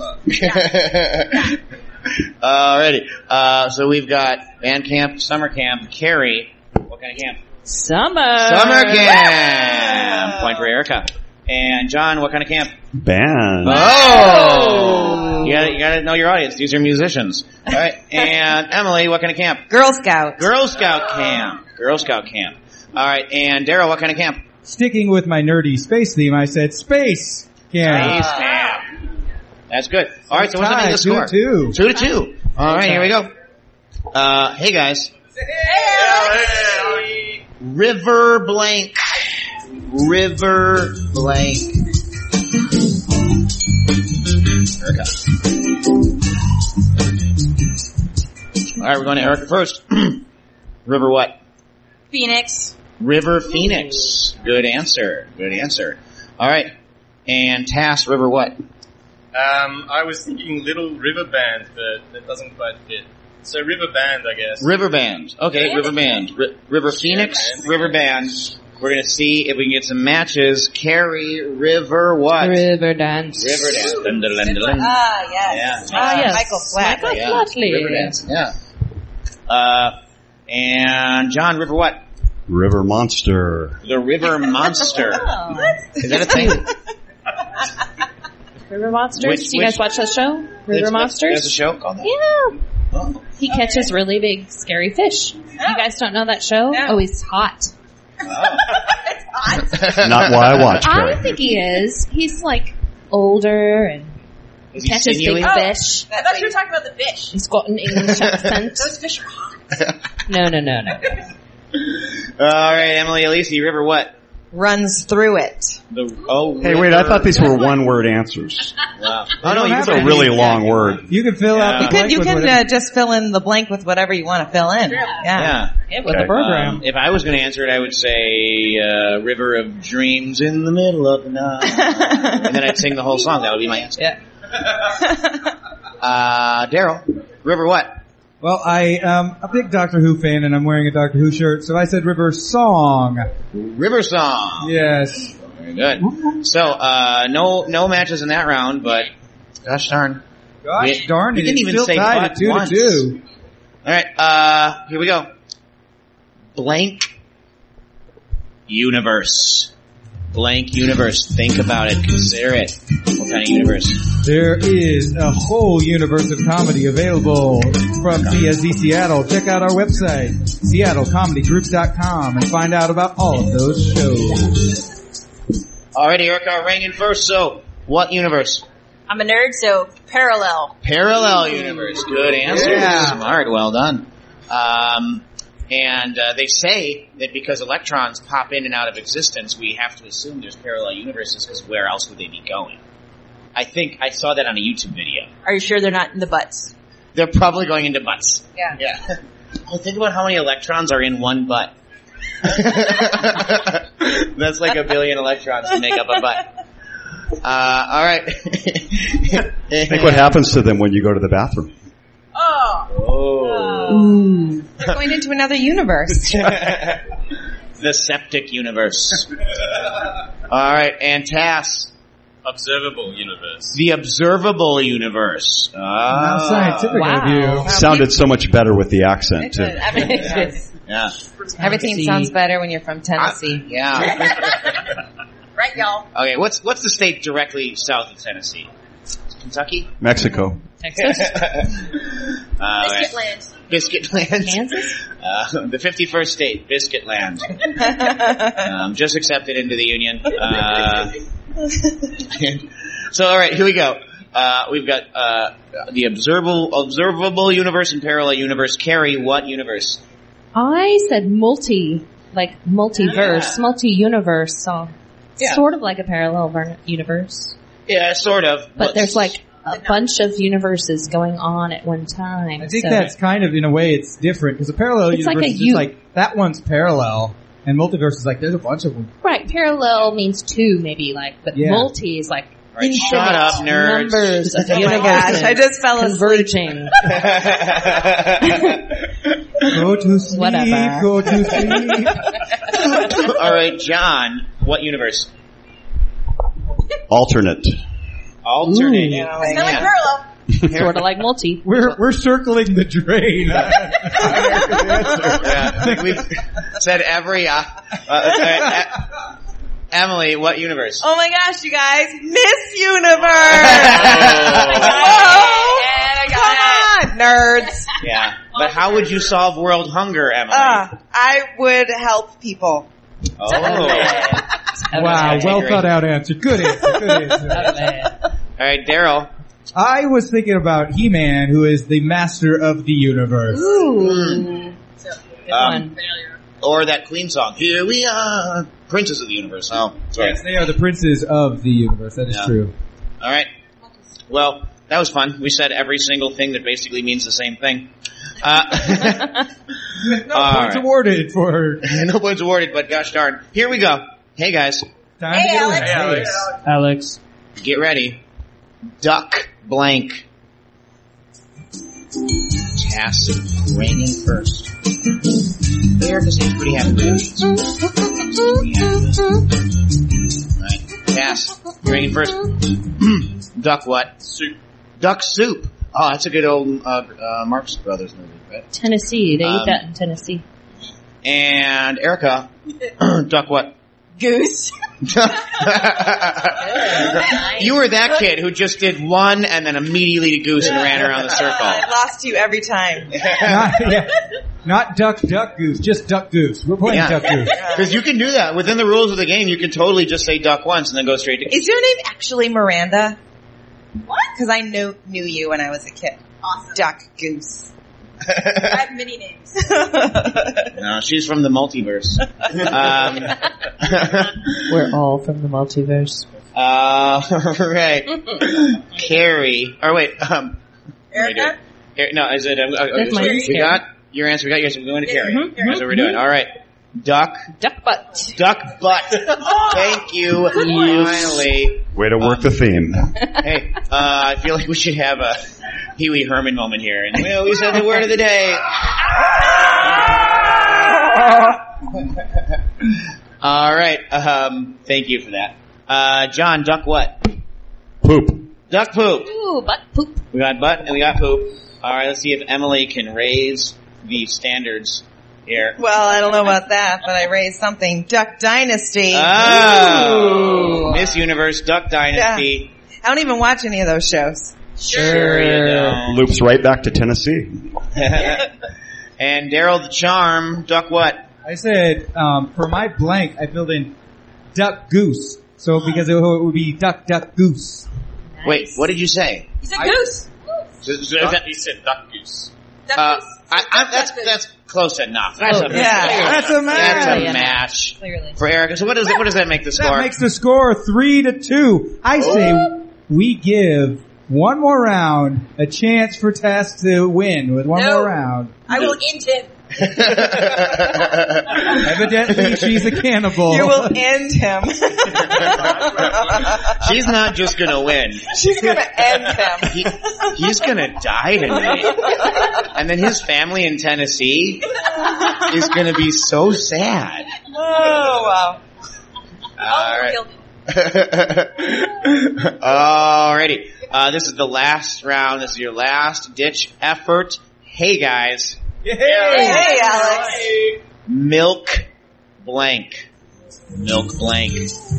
Speaker 3: Alrighty. So we've got band camp, summer camp, Carrie. What kind of camp?
Speaker 2: Summer.
Speaker 3: Summer camp. Point for Erica. And John, what kind of camp?
Speaker 4: Band.
Speaker 3: Oh! You gotta know your audience. These are musicians. Alright. And Emily, what kind of camp?
Speaker 7: Girl Scout.
Speaker 3: Girl Scout camp. Girl Scout camp. Alright. And Daryl, what kind of camp?
Speaker 1: Sticking with my nerdy space theme, I said space camp.
Speaker 3: Space camp. That's good. Alright, so what's the name of the score?
Speaker 1: 2-2.
Speaker 3: 2-2. Alright, here we go. Hey guys. River blank. River blank. Erica. Alright, we're going to Erica first. River what?
Speaker 5: Phoenix.
Speaker 3: River Phoenix. Good answer. Good answer. Alright. And Tass, River what?
Speaker 6: I was thinking Little River Band, but that doesn't quite fit. So River Band, I guess.
Speaker 3: River Band. Okay, River Band. River Phoenix,
Speaker 6: Band.
Speaker 3: River Band. We're gonna see if we can get some matches. Carrie, River what?
Speaker 2: River dance.
Speaker 3: River Dance. Dun, dun, dun, dun, dun.
Speaker 5: Yes.
Speaker 3: Yeah.
Speaker 2: Yes.
Speaker 7: Michael Flatley.
Speaker 2: Michael
Speaker 3: Yeah.
Speaker 2: Flatley.
Speaker 3: River Dance. Yeah. And John, River what?
Speaker 4: River Monster.
Speaker 3: The River Monster. Is that a thing?
Speaker 2: River Monsters. Do you guys watch that show? River Monsters?
Speaker 3: There's a show called that?
Speaker 2: Yeah.
Speaker 3: Oh.
Speaker 2: He catches really big, scary fish. You guys don't know that show?
Speaker 5: No.
Speaker 2: Oh, he's hot.
Speaker 4: Not why I watch
Speaker 2: I
Speaker 4: Carrie.
Speaker 2: think he is. He's like older and
Speaker 3: Is he
Speaker 2: catches
Speaker 3: sinewy?
Speaker 2: big fish.
Speaker 5: I thought you were talking about the fish.
Speaker 2: He's got an English accent.
Speaker 5: Those fish are hot.
Speaker 2: No.
Speaker 3: Alright, Emily Elise, River what?
Speaker 7: Runs through it.
Speaker 4: Hey, wait, I thought these were one-word answers.
Speaker 3: Wow. Oh no, you
Speaker 4: That's
Speaker 3: can
Speaker 4: a really long word.
Speaker 1: You can fill out the
Speaker 7: You
Speaker 1: blank
Speaker 7: can
Speaker 1: with whatever.
Speaker 7: just fill in the blank with whatever you want to fill in. Yeah.
Speaker 3: Yeah.
Speaker 2: With
Speaker 4: Okay.
Speaker 2: the program.
Speaker 3: If I was going to answer it, I would say River of Dreams in the middle of the night. And then I'd sing the whole song. That would be my answer.
Speaker 7: Yeah.
Speaker 3: Daryl, River what?
Speaker 1: Well, I am a big Doctor Who fan, and I'm wearing a Doctor Who shirt, so I said River Song.
Speaker 3: River Song.
Speaker 1: Yes.
Speaker 3: Very good. So, no matches in that round, but gosh darn.
Speaker 1: Gosh darn
Speaker 3: we
Speaker 1: it,
Speaker 3: didn't
Speaker 1: it's
Speaker 3: even
Speaker 1: still
Speaker 3: say
Speaker 1: tied
Speaker 3: but
Speaker 1: at 2-2.
Speaker 3: once. Alright, here we go. Blank universe. Blank universe. Think about it. Consider it. What kind of universe?
Speaker 1: There is a whole universe of comedy available from CSE Seattle. Check out our website, SeattleComedyGroup.com, and find out about all of those shows.
Speaker 3: Alrighty, Erica, ring in first. So, what universe?
Speaker 5: I'm a nerd, so parallel.
Speaker 3: Parallel universe. Good answer.
Speaker 1: Yeah.
Speaker 3: Smart. Well done. And they say that because electrons pop in and out of existence, we have to assume there's parallel universes, because where else would they be going? I think I saw that on a YouTube video.
Speaker 5: Are you sure they're not in the butts?
Speaker 3: They're probably going into butts.
Speaker 7: Yeah.
Speaker 3: Yeah. Oh, think about how many electrons are in one butt. That's like 1 billion electrons to make up a butt. All right.
Speaker 4: Think what happens to them when you go to the bathroom.
Speaker 3: Oh.
Speaker 7: They're going into another universe.
Speaker 3: The septic universe. All right, and Tass.
Speaker 6: Observable universe.
Speaker 3: The observable universe.
Speaker 1: How scientific of you.
Speaker 4: Sounded so much better with the accent, too.
Speaker 3: Yeah.
Speaker 7: Everything sounds better when you're from Tennessee.
Speaker 3: Yeah.
Speaker 5: Right, y'all.
Speaker 3: Okay, what's the state directly south of Tennessee? Kentucky?
Speaker 4: Mexico.
Speaker 2: Texas?
Speaker 5: Biscuit Land.
Speaker 3: Biscuit Land.
Speaker 2: Kansas?
Speaker 3: The 51st state, Biscuit Land. Just accepted into the Union. So, all right, here we go. We've got the observable universe and parallel universe. Carrie, what universe?
Speaker 2: I said multiverse, multi-universe, so sort of like a parallel universe.
Speaker 3: Yeah, sort of.
Speaker 2: But there's like a bunch of universes going on at one time.
Speaker 1: I think that's kind of, in a way, it's different, because a parallel universe is just like, that one's parallel, and multiverse is like, there's a bunch of them.
Speaker 2: Right, parallel means two, maybe, but multi is like
Speaker 3: right, shut up, nerds.
Speaker 2: Numbers of
Speaker 7: Oh my gosh, I just fell asleep.
Speaker 2: converging.
Speaker 1: Go to sleep,
Speaker 2: Whatever.
Speaker 1: go to sleep.
Speaker 3: All right, John, what universe?
Speaker 4: Alternate.
Speaker 3: Alternate.
Speaker 5: It's kind of like parallel.
Speaker 2: Sort of like multi.
Speaker 1: We're circling the drain.
Speaker 3: Yeah, I think we've said every. Emily, what universe?
Speaker 7: Oh my gosh, you guys, Miss Universe! Come on, nerds!
Speaker 3: Yeah, but how would you solve world hunger, Emily?
Speaker 7: I would help people.
Speaker 3: Oh.
Speaker 1: Wow, well thought out answer. Good answer, good answer.
Speaker 3: All right, Daryl.
Speaker 1: I was thinking about He-Man, who is the master of the universe.
Speaker 2: Ooh. Good one.
Speaker 3: Or that Queen song, Here We Are, Princess of the Universe. Oh, sorry.
Speaker 1: Yes, they are the princes of the universe. That is true.
Speaker 3: All right. Well, that was fun. We said every single thing that basically means the same thing.
Speaker 1: No points awarded for...
Speaker 3: No points awarded, but gosh darn. Here we go. Hey, guys.
Speaker 1: Time to get
Speaker 5: Alex.
Speaker 1: ready.
Speaker 6: Alex.
Speaker 3: Get ready. Duck blank. Tass raining first. Erica seems pretty happy with it. Alright. Tass, you're raining first. Duck what?
Speaker 6: Soup.
Speaker 3: Duck soup. Oh, that's a good old Marx Brothers movie, right?
Speaker 2: Tennessee. They eat that in Tennessee.
Speaker 3: And Erica, duck what?
Speaker 5: Goose.
Speaker 3: You were that kid who just did one and then immediately to goose and ran around the circle.
Speaker 7: I lost you every time.
Speaker 1: Not duck, goose, just duck, goose. We're playing duck, goose.
Speaker 3: Because you can do that. Within the rules of the game, you can totally just say duck once and then go straight to goose.
Speaker 7: Is your name actually Miranda? What? Because I knew you when I was a kid.
Speaker 5: Awesome.
Speaker 7: Duck, goose.
Speaker 5: I have many names.
Speaker 3: No, she's from the multiverse.
Speaker 2: We're all from the multiverse.
Speaker 3: Right. Carrie. Or wait,
Speaker 5: Erica?
Speaker 3: no, is it,
Speaker 2: That's mine.
Speaker 3: we got your answer, we got yours, we're going to Carrie. That's what we're doing. Alright. Duck
Speaker 2: butt.
Speaker 3: Duck butt. Thank you. Finally.
Speaker 4: Way to work the theme.
Speaker 3: Hey, I feel like we should have a Pee Wee Herman moment here. And we said the word of the day. All right. Thank you for that. John, duck what?
Speaker 4: Poop.
Speaker 3: Duck poop.
Speaker 2: Ooh, butt poop.
Speaker 3: We got butt and we got poop. All right. Let's see if Emily can raise the standards here.
Speaker 7: Well, I don't know about that, but I raised something. Duck Dynasty.
Speaker 3: Oh, Miss Universe, Duck Dynasty.
Speaker 7: Yeah. I don't even watch any of those shows.
Speaker 3: Sure you don't.
Speaker 4: Loops right back to Tennessee.
Speaker 3: And Daryl the Charm, duck what?
Speaker 1: I said, for my blank, I filled in duck, goose. So, because it would be duck, goose.
Speaker 2: Nice.
Speaker 3: Wait, what did you say?
Speaker 5: He said goose.
Speaker 6: He said duck goose.
Speaker 5: Duck goose.
Speaker 3: That's close enough. That's a
Speaker 1: That's a match.
Speaker 3: That's a
Speaker 2: Yeah.
Speaker 3: match
Speaker 2: Clearly.
Speaker 3: for Erica. So what does that make the score?
Speaker 1: That makes the score 3-2. I say we give One more round. A chance for Tess to win with one more round.
Speaker 5: I will end him.
Speaker 1: Evidently, she's a cannibal.
Speaker 7: You will end him.
Speaker 3: She's not just gonna win.
Speaker 7: She's gonna end him.
Speaker 3: He's gonna die tonight. And then his family in Tennessee is gonna be so sad.
Speaker 7: Oh, wow.
Speaker 3: Alright. Alrighty. This is the last round. This is your last ditch effort. Hey guys.
Speaker 7: Hey, Alex.
Speaker 3: Milk blank. Milk blank.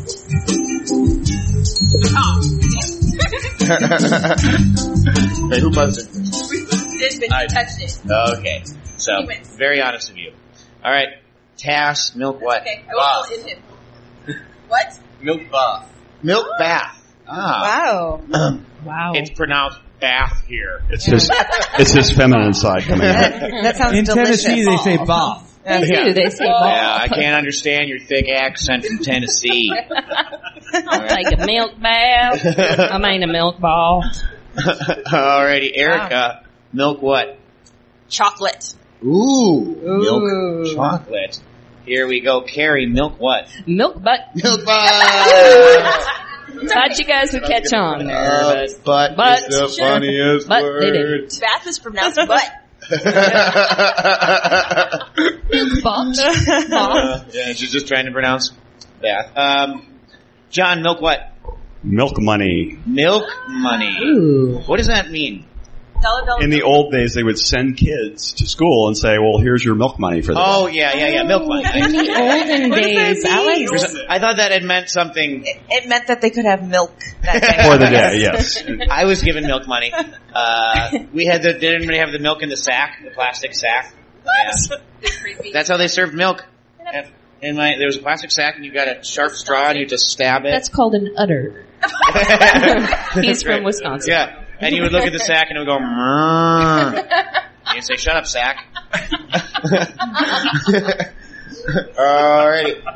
Speaker 3: Wait, who buzzed it?
Speaker 5: Did, but he touched it.
Speaker 3: Okay. So,
Speaker 5: He wins.
Speaker 3: very honest of you. Alright. Tass, milk what?
Speaker 5: Okay, I will end him. What?
Speaker 6: Milk bath.
Speaker 3: Milk bath. Ah.
Speaker 7: Wow.
Speaker 2: Wow.
Speaker 3: It's pronounced bath here.
Speaker 4: It's his feminine side coming out.
Speaker 7: That sounds
Speaker 1: In
Speaker 7: delicious.
Speaker 1: Tennessee, they say bath.
Speaker 2: They do. They say ball.
Speaker 3: Yeah, I can't understand your thick accent from Tennessee.
Speaker 2: I'll take a milk bath. I mean a milk ball.
Speaker 3: Alrighty, Erica. Milk what?
Speaker 5: Chocolate.
Speaker 3: Ooh. Milk chocolate. Here we go. Carrie, milk what?
Speaker 2: Milk butt.
Speaker 3: Milk butt!
Speaker 2: Thought you guys would catch on there,
Speaker 3: But
Speaker 2: but
Speaker 8: The funniest
Speaker 2: but
Speaker 8: word.
Speaker 2: they didn't.
Speaker 5: Bath is pronounced butt.
Speaker 2: Milk butt.
Speaker 3: yeah, she's just trying to pronounce bath. John, milk what?
Speaker 4: Milk money.
Speaker 3: Milk money.
Speaker 2: Ooh.
Speaker 3: What does that mean?
Speaker 5: $1.
Speaker 4: In the old days, they would send kids to school and say, well, here's your milk money for the
Speaker 3: Oh, yeah, milk money.
Speaker 2: In the olden
Speaker 7: What does
Speaker 2: days,
Speaker 7: that mean?
Speaker 2: Alex.
Speaker 3: I thought that had meant something.
Speaker 7: It meant that they could have milk that day.
Speaker 4: for the day, yes.
Speaker 3: I was given milk money. We had did anybody have the milk in the sack, the plastic sack? Yeah. That's how they served milk. There was a plastic sack and you got a sharp straw and you just stab it.
Speaker 2: That's called an udder. He's from
Speaker 3: right.
Speaker 2: Wisconsin.
Speaker 3: Yeah. And you would look at the sack and it would go, "Mmm." And you'd say, shut up, sack. Alrighty.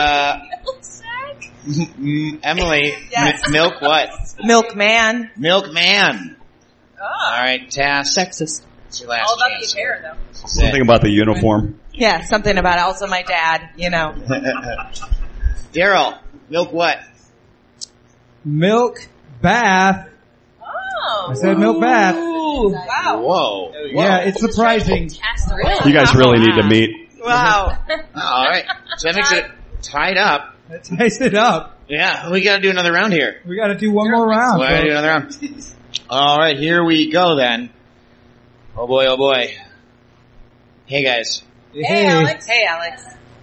Speaker 3: Emily,
Speaker 7: Yes.
Speaker 3: milk what?
Speaker 7: Milkman.
Speaker 3: Milkman.
Speaker 5: Oh.
Speaker 3: Alright, Tass.
Speaker 2: Sexist.
Speaker 3: It's your last
Speaker 5: All about
Speaker 3: chance.
Speaker 5: the hair, though.
Speaker 4: Something about the uniform.
Speaker 7: Yeah, something about it. Also my dad, you know.
Speaker 3: Daryl, milk what?
Speaker 1: Milk bath.
Speaker 5: Oh.
Speaker 1: I said milk bath.
Speaker 5: Wow.
Speaker 3: Whoa.
Speaker 1: Yeah, it's surprising.
Speaker 4: You guys really need to meet.
Speaker 7: Wow.
Speaker 3: Alright. So that makes it tied up.
Speaker 1: That ties it up.
Speaker 3: Yeah, we gotta do another round here.
Speaker 1: We gotta do one more round.
Speaker 3: We gotta do another round. Alright, here we go then. Oh boy, oh boy. Hey guys.
Speaker 5: Hey, Alex.
Speaker 7: Hey, Alex.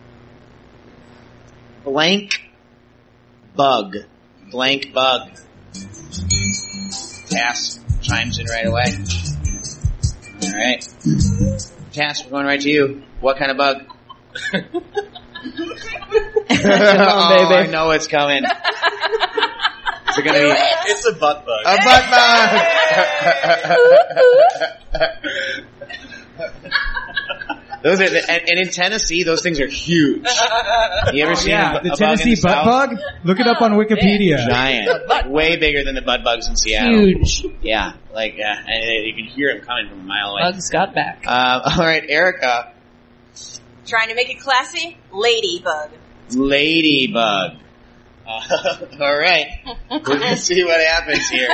Speaker 3: Blank bug. Blank bug. Tass chimes in right away. Alright. Tass, we're going right to you. What kind of bug? I know it's coming. Is it gonna be
Speaker 6: It's a butt bug.
Speaker 3: a butt bug? Those are and in Tennessee, those things are huge. You ever seen
Speaker 1: Yeah,
Speaker 3: a
Speaker 1: the
Speaker 3: bug
Speaker 1: Tennessee
Speaker 3: in the
Speaker 1: butt
Speaker 3: South?
Speaker 1: bug? Look it up on Wikipedia.
Speaker 3: Giant, like way bigger than the bud bugs in Seattle.
Speaker 2: Huge.
Speaker 3: Yeah, and you can hear them coming from a mile away.
Speaker 2: Bugs got back.
Speaker 3: All right, Erica,
Speaker 5: Trying to make it classy? Ladybug.
Speaker 3: ladybug. All right, we're gonna see what happens here.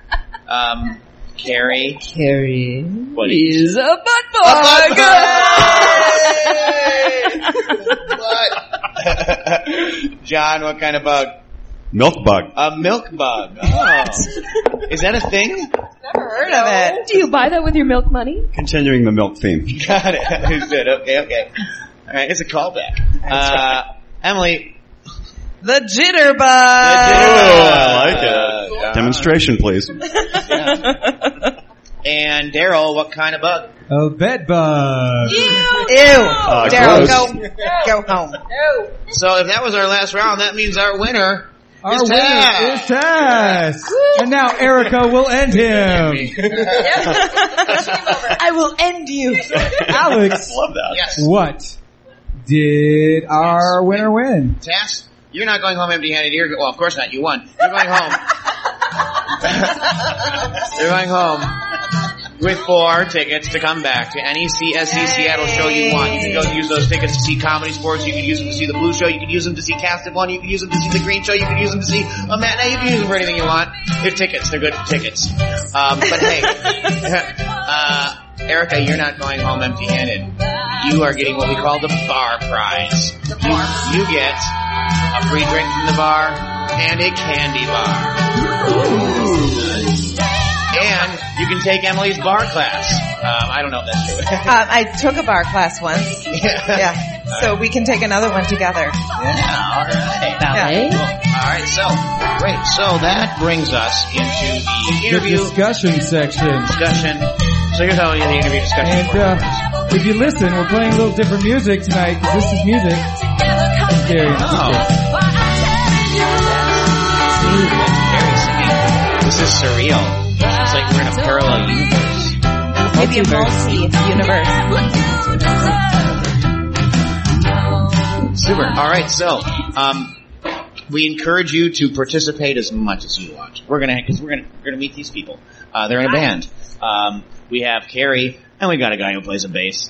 Speaker 3: Carrie,
Speaker 2: Carrie
Speaker 3: what
Speaker 2: is a butt
Speaker 3: bug.
Speaker 2: bug.
Speaker 3: John, what kind of bug?
Speaker 4: Milk bug.
Speaker 3: A milk bug. Oh, is that a thing?
Speaker 7: Never heard of it.
Speaker 2: Do you buy that with your milk money?
Speaker 4: Continuing the milk theme.
Speaker 3: Got it. Understood. Okay. All right, it's a callback. Emily.
Speaker 7: The jitterbug.
Speaker 4: I like it.
Speaker 3: Yeah.
Speaker 4: Demonstration, please.
Speaker 3: And Daryl, what kind of bug?
Speaker 1: A bed bug.
Speaker 7: Ew.
Speaker 4: gross.
Speaker 7: Daryl, go home.
Speaker 5: No.
Speaker 3: So if that was our last round, that means our winner
Speaker 1: Our
Speaker 3: is
Speaker 1: winner
Speaker 3: Tess.
Speaker 1: is Tess. And now Erica will end him.
Speaker 7: I will end you.
Speaker 1: Alex,
Speaker 4: Love that.
Speaker 3: Yes.
Speaker 1: what did our winner win?
Speaker 3: Tess, you're not going home empty-handed. Well, of course not. You won. You're going home You're going home with 4 tickets to come back to any CSC Seattle show you want. You can go use those tickets to see Comedy Sports. You can use them to see the Blue Show. You can use them to see Cast of One. You can use them to see the Green Show. You can use them to see a matinee. You can use them for anything you want. They're tickets. They're good tickets. But hey, Erica, you're not going home empty-handed. You are getting what we call the bar prize. You get a free drink from the bar and a candy bar. And you can take Emily's bar class. I don't know if that's true.
Speaker 7: I took a bar class once. Yeah. So we can take another one together.
Speaker 3: Yeah, all right.
Speaker 2: Ballet.
Speaker 3: Cool. All right, so, great. So that brings us into the interview
Speaker 1: The discussion section.
Speaker 3: discussion. So here's how the interview discussion
Speaker 1: And if you listen, we're playing a little different music tonight, because this is music. Very
Speaker 3: This is surreal. It's like we're in a parallel universe.
Speaker 7: Maybe a multi-universe.
Speaker 3: Super. All right, so we encourage you to participate as much as you want. We're gonna meet these people. They're in a band. We have Carrie, and we got a guy who plays a bass.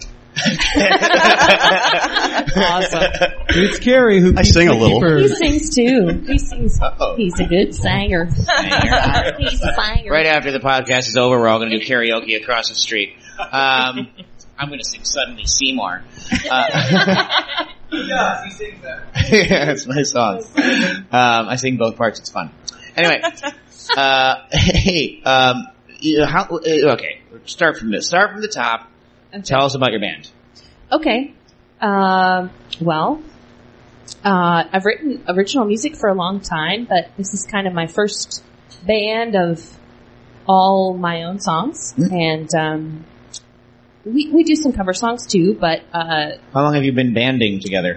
Speaker 2: Awesome.
Speaker 1: It's Carrie who
Speaker 4: I sing a little.
Speaker 2: He sings too. He sings.
Speaker 3: Uh-oh.
Speaker 2: He's a good singer. He's a singer.
Speaker 3: Right after the podcast is over, we're all going to do karaoke across the street. I'm going to sing Suddenly Seymour.
Speaker 1: He sings that.
Speaker 3: Yeah, it's my song. I sing both parts. It's fun. Anyway, hey, okay, start from this. Start from the top.
Speaker 2: Okay.
Speaker 3: Tell us about your band.
Speaker 2: Okay. Well, I've written original music for a long time, but this is kind of my first band of all my own songs, and we do some cover songs too. But
Speaker 3: How long have you been banding together?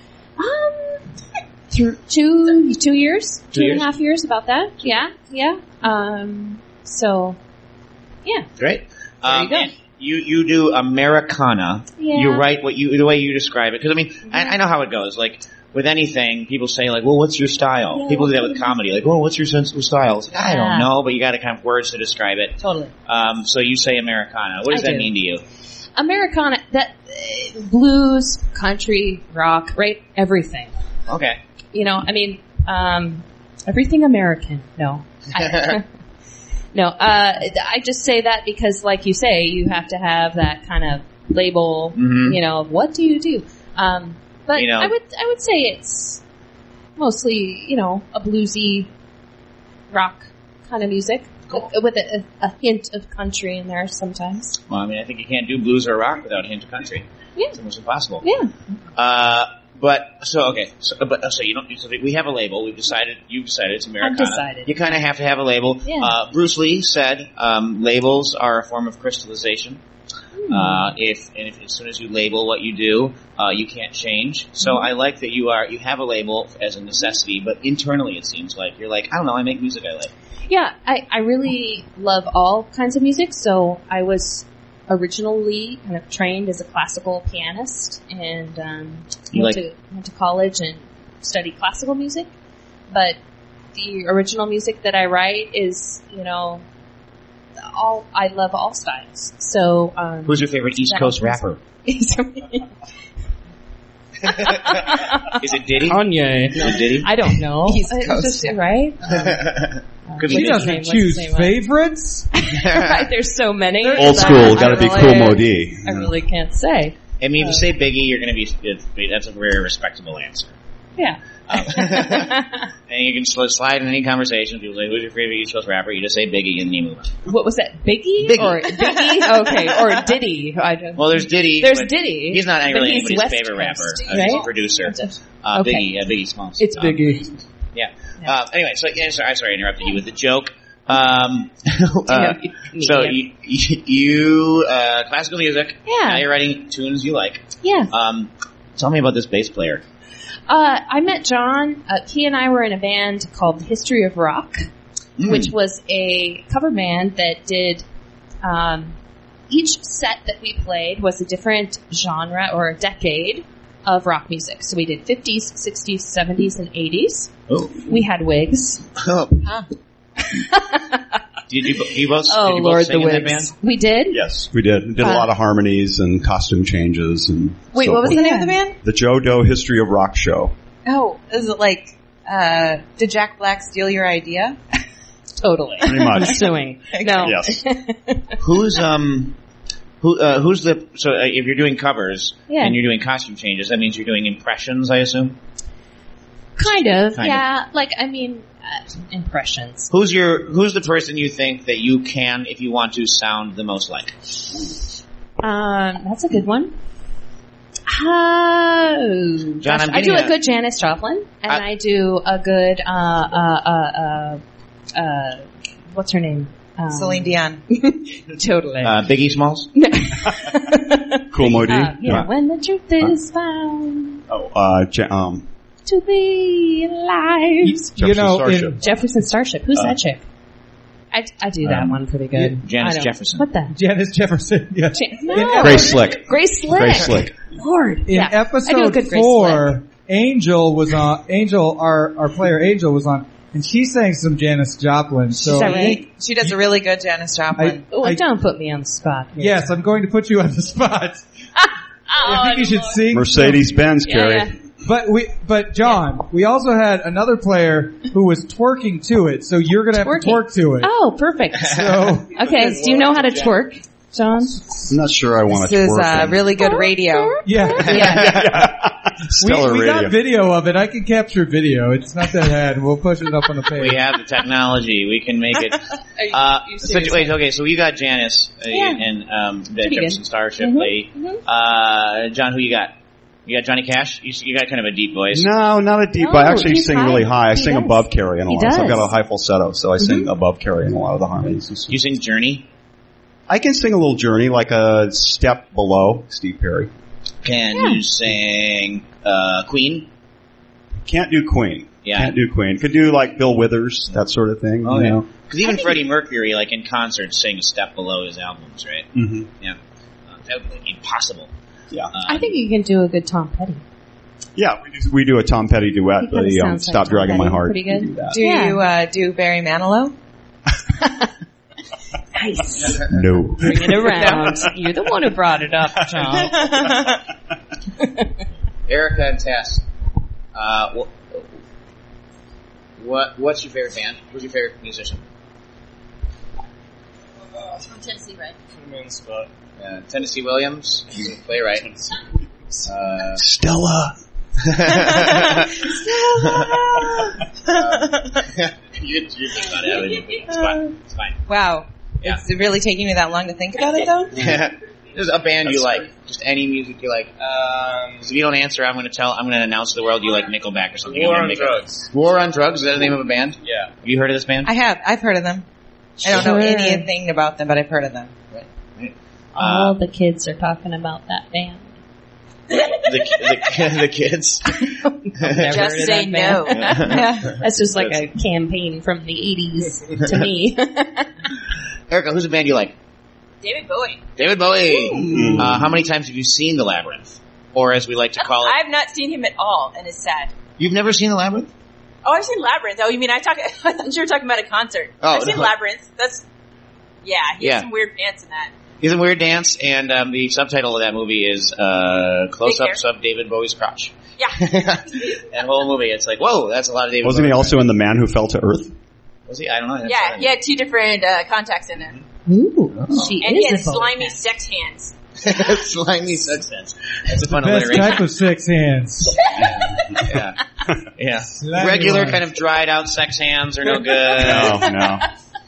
Speaker 2: 2 years, 2.5 years, about that. Yeah. So, yeah.
Speaker 3: Great.
Speaker 2: There you go.
Speaker 3: And you do Americana.
Speaker 2: Yeah.
Speaker 3: You write the way you describe it. Because I mean, I know how it goes. Like with anything, people say like, "Well, what's your style?"
Speaker 2: Yeah.
Speaker 3: People do that with comedy. Like, "Well, what's your sense of style?" It's like, I don't
Speaker 2: Yeah.
Speaker 3: know, but you got to kind of words to describe it.
Speaker 2: Totally.
Speaker 3: So you say Americana. What does
Speaker 2: I
Speaker 3: that
Speaker 2: do.
Speaker 3: mean to you?
Speaker 2: Americana, that blues, country, rock, right? Everything.
Speaker 3: Okay.
Speaker 2: You know, I mean, everything American. No. I just say that because, like you say, you have to have that kind of label, you know, of what do you do? But
Speaker 3: You know-
Speaker 2: I would say it's mostly, you know, a bluesy rock kind of music.
Speaker 3: Cool.
Speaker 2: With a hint of country in there sometimes.
Speaker 3: Well, I mean, I think you can't do blues or rock without a hint of country.
Speaker 2: Yeah.
Speaker 3: It's almost impossible.
Speaker 2: Yeah.
Speaker 3: So you don't. So we have a label. You've decided it's Americana.
Speaker 2: I've decided.
Speaker 3: You kind of have to have a label.
Speaker 2: Yeah.
Speaker 3: Bruce Lee said labels are a form of crystallization. If as soon as you label what you do, you can't change. So I like that you have a label as a necessity, but internally it seems like you're like, I don't know, I make music I like.
Speaker 2: Yeah, I really love all kinds of music, so I was originally kind of trained as a classical pianist and went to college and studied classical music. But the original music that I write is, you know, I love all styles. So
Speaker 3: Who's your favorite East Coast rapper?
Speaker 2: Is
Speaker 3: it Diddy?
Speaker 2: Kanye.
Speaker 3: Is it Diddy?
Speaker 2: I don't know.
Speaker 7: East
Speaker 2: It's
Speaker 7: Coast,
Speaker 2: just-
Speaker 7: yeah.
Speaker 2: right?
Speaker 1: She doesn't choose favorites.
Speaker 2: Right, there's so many.
Speaker 4: Old
Speaker 2: that
Speaker 4: school,
Speaker 2: I
Speaker 4: gotta be
Speaker 2: really-
Speaker 4: Cool Modi.
Speaker 2: I really can't say.
Speaker 3: I mean, if you say Biggie, you're going to be. That's a very respectable answer.
Speaker 2: Yeah.
Speaker 3: And you can slide in any conversation. People say, "Who's your favorite East Coast rapper?" You just say Biggie, and then you move on.
Speaker 2: What was that? Biggie?
Speaker 3: Biggie.
Speaker 2: Or Biggie? Okay. Or Diddy. I don't.
Speaker 3: Well, there's Diddy.
Speaker 2: There's
Speaker 3: but
Speaker 2: Diddy.
Speaker 3: He's not
Speaker 2: but
Speaker 3: really
Speaker 2: he's
Speaker 3: anybody's
Speaker 2: West
Speaker 3: favorite rapper.
Speaker 2: Coast,
Speaker 3: He's a
Speaker 2: right?
Speaker 3: producer.
Speaker 2: Okay.
Speaker 3: Biggie Smalls.
Speaker 1: It's Biggie.
Speaker 3: Yeah.
Speaker 2: Yeah.
Speaker 3: Anyway, so yeah, sorry, I interrupted you with the joke. So you classical music.
Speaker 2: Yeah.
Speaker 3: Now you're writing tunes you like.
Speaker 2: Yeah.
Speaker 3: Tell me about this bass player.
Speaker 2: I met John. He and I were in a band called History of Rock, which was a cover band that did, each set that we played was a different genre or a decade of rock music. So we did 50s, 60s, 70s, and 80s.
Speaker 3: Oh.
Speaker 2: We had wigs.
Speaker 3: Did you both?
Speaker 2: Oh,
Speaker 3: did you
Speaker 2: Lord,
Speaker 3: both sing
Speaker 2: the
Speaker 3: in that
Speaker 2: Wigs.
Speaker 3: band?
Speaker 2: We did?
Speaker 4: Yes, we did. We did a lot of harmonies and costume changes and.
Speaker 7: Wait,
Speaker 4: so
Speaker 7: what was the
Speaker 4: forth.
Speaker 7: name of the band?
Speaker 4: The Joe Doe History of Rock Show.
Speaker 7: Oh, is it like, did Jack Black steal your idea?
Speaker 2: Totally.
Speaker 4: Pretty much.
Speaker 2: I'm suing. No.
Speaker 4: Yes.
Speaker 3: Who's the so if you're doing covers
Speaker 2: Yeah.
Speaker 3: and you're doing costume changes, that means you're doing impressions, I assume.
Speaker 2: Kind of,
Speaker 3: Kind
Speaker 2: yeah. Like, I mean, impressions.
Speaker 3: Who's the person you think that you can, if you want to, sound the most like?
Speaker 2: That's a good one.
Speaker 3: John, I'm
Speaker 2: I do
Speaker 3: getting
Speaker 2: a good Janis Joplin, and I do a good, what's her name?
Speaker 7: Celine Dion.
Speaker 2: Totally.
Speaker 3: Biggie Smalls.
Speaker 4: Cool Mo D.
Speaker 2: Yeah, when the truth is found to be alive.
Speaker 1: You know,
Speaker 4: Starship.
Speaker 2: Jefferson Starship. Who's that chick? I do that one pretty good.
Speaker 3: Janice
Speaker 2: I don't-
Speaker 3: Jefferson.
Speaker 2: What the?
Speaker 1: Janice Jefferson. Yeah.
Speaker 2: No.
Speaker 4: Grace Slick.
Speaker 2: Grace Slick.
Speaker 4: Grace Slick.
Speaker 2: Lord.
Speaker 1: In
Speaker 2: Yeah. I do a
Speaker 1: episode
Speaker 2: good Grace
Speaker 1: 4,
Speaker 2: Slick.
Speaker 1: Angel was on. Angel, our player Angel was on, and she sang some Janis Joplin. So
Speaker 2: Is that right?
Speaker 7: She does a really good Janis Joplin.
Speaker 2: Oh, don't put me on the spot. here.
Speaker 1: Yes, I'm going to put you on the spot. I think you should sing.
Speaker 4: Mercedes Benz, Carrie.
Speaker 2: Yeah.
Speaker 1: But John, we also had another player who was twerking to it, so you're gonna have to twerk to it.
Speaker 2: Oh, perfect.
Speaker 1: So
Speaker 2: Okay, do you know how to twerk, John?
Speaker 4: I'm not sure I want
Speaker 7: This
Speaker 4: to
Speaker 7: is
Speaker 4: twerk.
Speaker 7: really good radio.
Speaker 1: yeah,
Speaker 4: Stellar
Speaker 1: we got
Speaker 4: radio.
Speaker 1: video of it. I can capture video. It's not that bad. We'll push it up on the page.
Speaker 3: We have the technology. We can make it. Wait, okay, so you got Janice and the
Speaker 2: Pretty
Speaker 3: Jefferson
Speaker 2: good.
Speaker 3: Starship lady. John, who you got? You got Johnny Cash? You got kind of a deep voice.
Speaker 4: No, not a deep.
Speaker 2: No,
Speaker 4: I actually
Speaker 2: he's
Speaker 4: sing
Speaker 2: high.
Speaker 4: really high. I
Speaker 2: He
Speaker 4: sing
Speaker 2: does.
Speaker 4: above Carrie in a
Speaker 2: He
Speaker 4: lot. So I've
Speaker 2: does.
Speaker 4: got a high falsetto, so I sing above Carrie in a lot of the harmonies.
Speaker 3: You sing Journey?
Speaker 4: I can sing a little Journey, like a step below Steve Perry.
Speaker 3: Can you sing Queen?
Speaker 4: Can't do Queen.
Speaker 3: Yeah.
Speaker 4: Can't do Queen. Could do like Bill Withers, that sort of thing.
Speaker 3: Oh,
Speaker 4: you
Speaker 3: yeah.
Speaker 4: know.
Speaker 3: Because even Freddie Mercury, like in concert, sings a step below his albums, right?
Speaker 4: Mm-hmm.
Speaker 3: Yeah. That would be impossible.
Speaker 4: Yeah.
Speaker 2: I think you can do a good Tom Petty.
Speaker 4: Yeah, we do a Tom Petty duet.
Speaker 2: He kinda sounds like
Speaker 4: Stop
Speaker 2: Tom
Speaker 4: Dragging My
Speaker 2: Petty.
Speaker 4: Heart.
Speaker 2: Pretty good.
Speaker 4: We do that.
Speaker 7: Do
Speaker 2: Yeah.
Speaker 7: you do Barry Manilow?
Speaker 2: Nice.
Speaker 4: No.
Speaker 2: Bring it around. You're the one who brought it up, John.
Speaker 3: Erica and Tess. What's your favorite band? Who's your favorite musician?
Speaker 2: From Tennessee, right?
Speaker 6: Put him on the spot.
Speaker 3: Tennessee Williams. He's a playwright.
Speaker 4: Stella.
Speaker 3: You're just not having it. It's fine. It's fine.
Speaker 7: Wow.
Speaker 3: Yeah.
Speaker 7: It's really taking you that long to think about it, though?
Speaker 3: There's a band you like. Just any music you like. 'Cause if you don't answer, I'm going to announce to the world you like Nickelback or something.
Speaker 6: War
Speaker 3: I'm
Speaker 6: on
Speaker 3: gonna make
Speaker 6: Drugs.
Speaker 3: War on Drugs? Is that the name of a band?
Speaker 6: Yeah.
Speaker 3: Have you heard of this band?
Speaker 7: I have. I've heard of them. I don't know
Speaker 2: Sure.
Speaker 7: anything about them, but I've heard of them.
Speaker 2: All the kids are talking about that band.
Speaker 3: the kids.
Speaker 2: Never
Speaker 5: Just
Speaker 2: heard of
Speaker 5: say
Speaker 2: that
Speaker 5: no.
Speaker 2: band. That's just like a campaign from the 80s to me.
Speaker 3: Erica, who's a band you like?
Speaker 5: David Bowie.
Speaker 3: David Bowie. How many times have you seen The Labyrinth? Or as we like to call it.
Speaker 5: I've not seen him at all, and it's sad.
Speaker 3: You've never seen The Labyrinth?
Speaker 5: Oh, I've seen Labyrinth. Oh, you mean I thought you were talking about a concert.
Speaker 3: Oh,
Speaker 5: I've seen
Speaker 3: no.
Speaker 5: Labyrinth. He
Speaker 3: Yeah.
Speaker 5: has some weird pants in that.
Speaker 3: He's a weird dance, and the subtitle of that movie is Close-Ups of David Bowie's Crotch.
Speaker 5: Yeah.
Speaker 3: That whole movie, it's like, whoa, that's a lot of David
Speaker 4: Wasn't he
Speaker 3: Bowie.
Speaker 4: also in The Man Who Fell to Earth?
Speaker 3: Was he? I don't know.
Speaker 5: Yeah, he had two different contacts in it.
Speaker 2: Ooh, she
Speaker 5: And he
Speaker 2: is
Speaker 5: had
Speaker 2: a Bowie
Speaker 5: slimy
Speaker 2: fan.
Speaker 5: sex hands.
Speaker 3: Slimy sex hands. That's a fun
Speaker 1: Best
Speaker 3: alliteration.
Speaker 1: type of sex hands.
Speaker 3: Yeah. Yeah.
Speaker 1: Slimy
Speaker 3: Regular
Speaker 1: ones.
Speaker 3: kind of dried out sex hands are no good.
Speaker 4: No.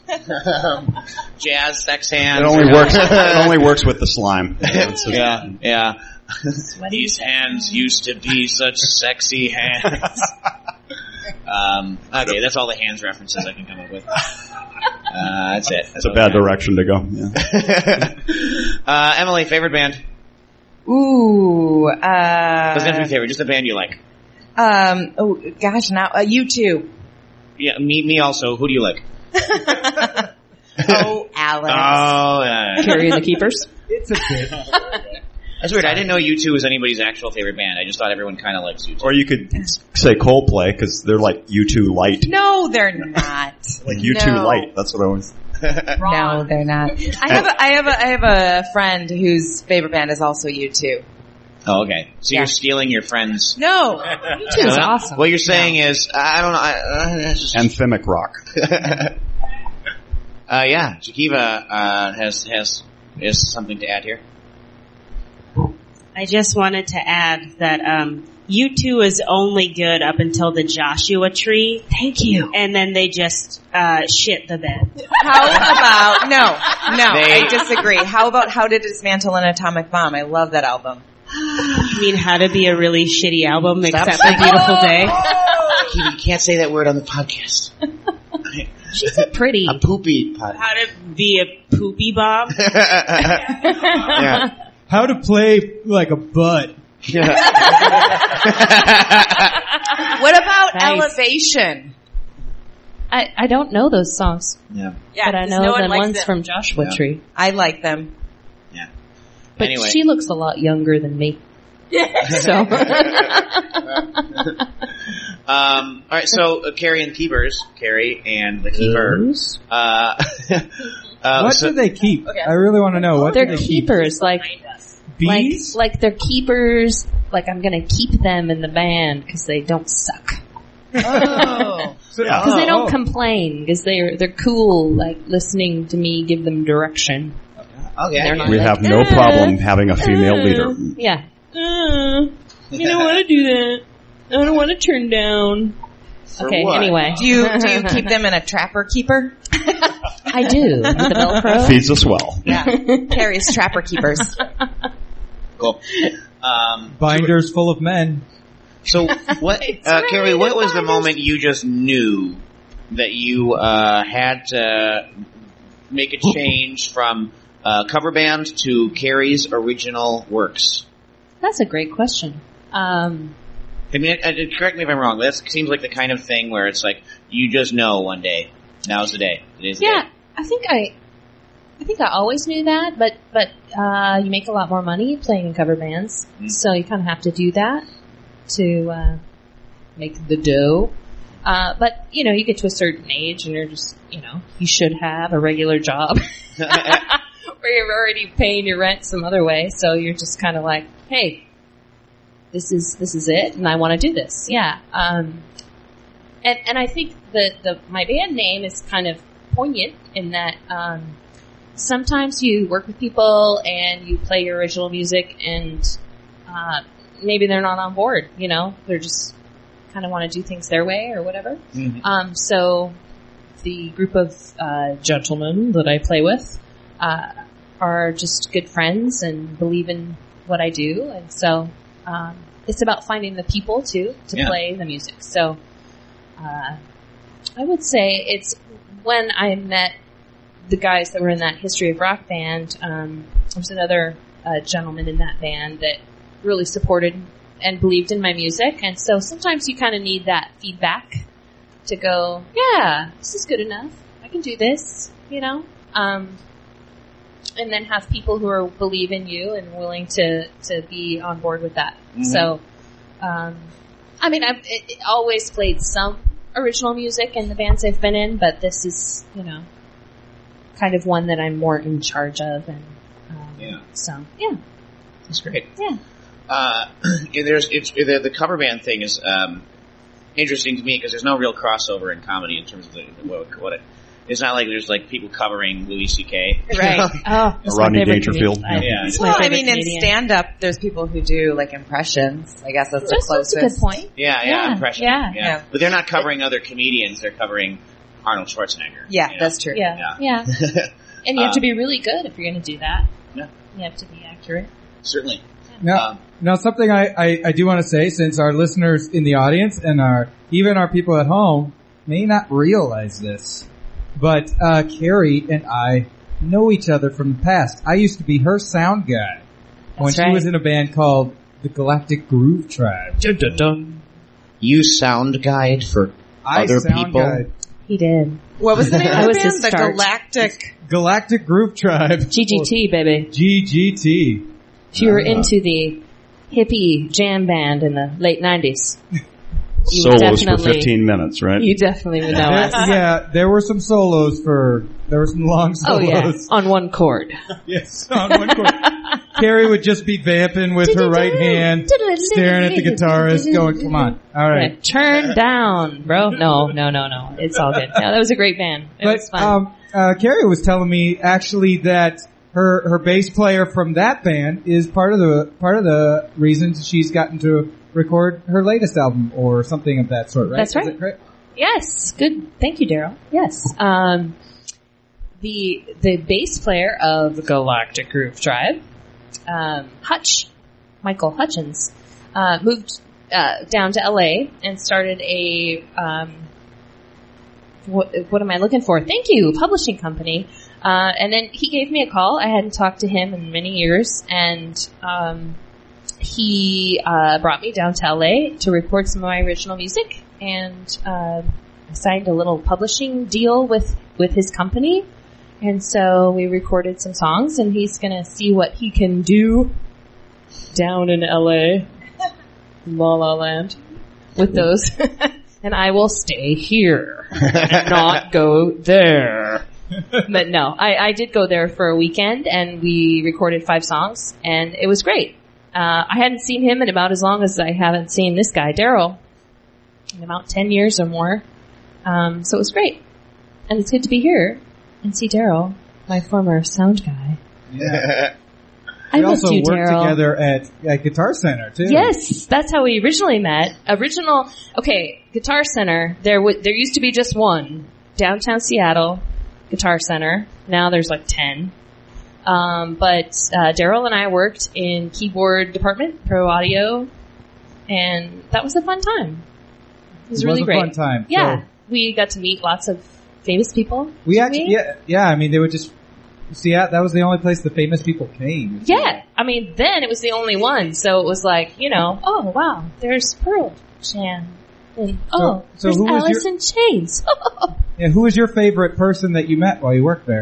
Speaker 3: Jazz sex hands.
Speaker 4: It only works with the slime.
Speaker 3: Yeah.
Speaker 2: Sweaty
Speaker 3: These
Speaker 2: sex
Speaker 3: hands used to be such sexy hands. Okay, that's all the hands references I can come up with. That's it.
Speaker 4: It's a bad direction to go. Yeah.
Speaker 3: Emily, favorite band?
Speaker 7: Ooh.
Speaker 3: Doesn't have to be favorite, just a band you like.
Speaker 7: Oh gosh, now U2.
Speaker 3: Yeah, me also. Who do you like?
Speaker 7: Oh, Alex.
Speaker 3: Oh, yeah.
Speaker 2: Carrie and the Keepers.
Speaker 1: It's a bit.
Speaker 3: That's weird. I didn't know U2 was anybody's actual favorite band. I just thought everyone kind of likes U2.
Speaker 4: Or you could say Coldplay, because they're like U2 Light.
Speaker 7: No, they're not.
Speaker 4: Like U2 Light. That's what I was...
Speaker 7: No, they're not. I have a friend whose favorite band is also U2.
Speaker 3: Oh, okay. So you're stealing your friend's...
Speaker 7: No.
Speaker 2: U2 is awesome.
Speaker 3: What you're saying is, I don't know...
Speaker 4: Anthemic rock.
Speaker 3: Yeah, Jakiva has something to add here.
Speaker 9: I just wanted to add that U2 is only good up until the Joshua Tree.
Speaker 7: Thank you.
Speaker 9: And then they just shit the bed.
Speaker 7: How about... No, I disagree. How about How to Dismantle an Atomic Bomb? I love that album.
Speaker 9: You mean How to Be a Really Shitty Album
Speaker 3: Stop
Speaker 9: Except for Beautiful Day?
Speaker 3: You can't say that word on the podcast.
Speaker 2: She's a pretty...
Speaker 3: A poopy podcast.
Speaker 9: How to Be a Poopy Bomb?
Speaker 3: Yeah.
Speaker 1: How to play like a butt.
Speaker 3: Yeah.
Speaker 7: What about
Speaker 2: Nice.
Speaker 7: Elevation?
Speaker 2: I don't know those songs,
Speaker 3: Yeah.
Speaker 2: but I know the ones from Joshua Tree.
Speaker 7: I like them.
Speaker 3: Yeah.
Speaker 2: But
Speaker 3: Anyway.
Speaker 2: she looks a lot younger than me. So.
Speaker 3: All right, so Carrie and the Keepers. Carrie and the Keeper.
Speaker 1: What do they keep?
Speaker 5: Okay.
Speaker 1: I really want to know. What
Speaker 2: They're
Speaker 1: do they keep?
Speaker 2: keepers, like
Speaker 1: Bees?
Speaker 2: like they're keepers. Like I'm gonna keep them in the band because they don't suck.
Speaker 7: Oh.
Speaker 2: Because they don't complain. Because they're cool. Like listening to me give them direction.
Speaker 3: Okay.
Speaker 2: They're not
Speaker 4: We
Speaker 2: like,
Speaker 4: have no problem having a female leader.
Speaker 2: Yeah. You don't want to do that. I don't want to turn down. Okay.
Speaker 3: what?
Speaker 2: Anyway,
Speaker 7: Do you keep them in a trapper keeper?
Speaker 2: I do with the Velcro.
Speaker 4: Feeds us well.
Speaker 7: Yeah. Carrie's trapper keepers.
Speaker 3: Cool.
Speaker 1: Binders full of men.
Speaker 3: So what, Carrie, what was the moment you just knew that you had to make a change from cover band to Carrie's original works?
Speaker 2: That's a great question.
Speaker 3: I mean, correct me if I'm wrong, but that seems like the kind of thing where it's like, you just know one day. Now's the day. Today's the
Speaker 2: Yeah,
Speaker 3: day.
Speaker 2: I think I always knew that, but you make a lot more money playing in cover bands, so you kind of have to do that to make the dough. But you get to a certain age, and you're just, you should have a regular job where you're already paying your rent some other way. So you're just kind of like, hey, this is it, and I want to do this. Yeah. And I think my band name is kind of poignant in that sometimes you work with people and you play your original music, and maybe they're not on board. They're just kind of want to do things their way or whatever. Mm-hmm. So the group of gentlemen that I play with are just good friends and believe in what I do, and so it's about finding the people too to play the music. So I would say it's when I met the guys that were in that History of Rock band. There was another gentleman in that band that really supported and believed in my music, and so sometimes you kind of need that feedback to go, yeah, this is good enough. I can do this, and then have people who are believe in you and willing to be on board with that. Mm-hmm. So, I've always played some original music in the bands I've been in, but this is, kind of one that I'm more in charge of, and so yeah,
Speaker 3: that's great.
Speaker 2: Yeah.
Speaker 3: The cover band thing is interesting to me because there's no real crossover in comedy in terms of it's not like there's like people covering Louis C.K.
Speaker 7: Right.
Speaker 2: Oh,
Speaker 4: Rodney Dangerfield.
Speaker 7: In stand-up, there's people who do like impressions. I guess that's the closest.
Speaker 2: That's a good point.
Speaker 3: Yeah, impression.
Speaker 2: Yeah.
Speaker 3: But they're not covering other comedians. They're covering Arnold Schwarzenegger.
Speaker 7: Yeah, that's true.
Speaker 2: Yeah. And you have to be really good if you're going to do that.
Speaker 3: Yeah.
Speaker 2: You have to be accurate.
Speaker 3: Certainly.
Speaker 1: Now something I do want to say, since our listeners in the audience and even our people at home may not realize this, but Carrie and I know each other from the past. I used to be her sound guy when she was in a band called the Galactic Groove Tribe.
Speaker 3: Dun, dun, dun. You sound guide for other people?
Speaker 1: Guide.
Speaker 2: He did.
Speaker 7: What was the name of the band? The
Speaker 1: Galactic Groove Tribe.
Speaker 2: GGT, baby.
Speaker 1: GGT.
Speaker 2: If you were into the hippie jam band in the late 90s. You would
Speaker 4: Solos for
Speaker 2: definitely-
Speaker 4: 15 minutes, right?
Speaker 2: You definitely would know us.
Speaker 1: Yeah, there were some solos there were some long
Speaker 2: Oh
Speaker 1: solos.
Speaker 2: yeah, on one chord.
Speaker 1: Yes, on one chord. Carrie would just be vamping with her right hand, staring at the guitarist, going, come on. All right.
Speaker 2: Yeah, turn down, bro. No. It's all good. No, that was a great band. It was fun.
Speaker 1: Carrie was telling me actually that her bass player from that band is part of the reasons she's gotten to record her latest album or something of that sort, right?
Speaker 2: That's right.
Speaker 1: Is it correct?
Speaker 2: Yes, good. Thank you, Daryl. Yes. The bass player of the Galactic Groove Tribe, Michael Hutchins, moved down to LA and started a what am I looking for? Thank you, publishing company. And then he gave me a call. I hadn't talked to him in many years, and he brought me down to LA to record some of my original music, and I signed a little publishing deal with his company. And so we recorded some songs, and he's gonna see what he can do down in LA, La La Land, with those. And I will stay here and not go there. But no, I did go there for a weekend, and we recorded 5 songs, and it was great. I hadn't seen him in about as long as I haven't seen this guy, Daryl, in about 10 years or more. So it was great. And it's good to be here and see Daryl, my former sound guy.
Speaker 1: Yeah.
Speaker 2: I
Speaker 1: We
Speaker 2: missed
Speaker 1: also
Speaker 2: you,
Speaker 1: worked
Speaker 2: Daryl.
Speaker 1: together at Guitar Center too.
Speaker 2: Yes, that's how we originally met. Guitar Center, there used to be just one, downtown Seattle, Guitar Center. Now there's like 10. But Daryl and I worked in keyboard department, pro audio, and that was a fun time. It was really
Speaker 1: a
Speaker 2: great.
Speaker 1: fun time.
Speaker 2: Yeah,
Speaker 1: So
Speaker 2: we got to meet lots of famous people.
Speaker 1: we actually, yeah. I mean, they would just see. That was the only place the famous people came.
Speaker 2: Yeah, I mean, then it was the only one, so it was like, oh wow, there's Pearl Jam, and
Speaker 1: So
Speaker 2: there's
Speaker 1: who was
Speaker 2: Alice in Chains.
Speaker 1: Yeah, who was your favorite person that you met while you worked there?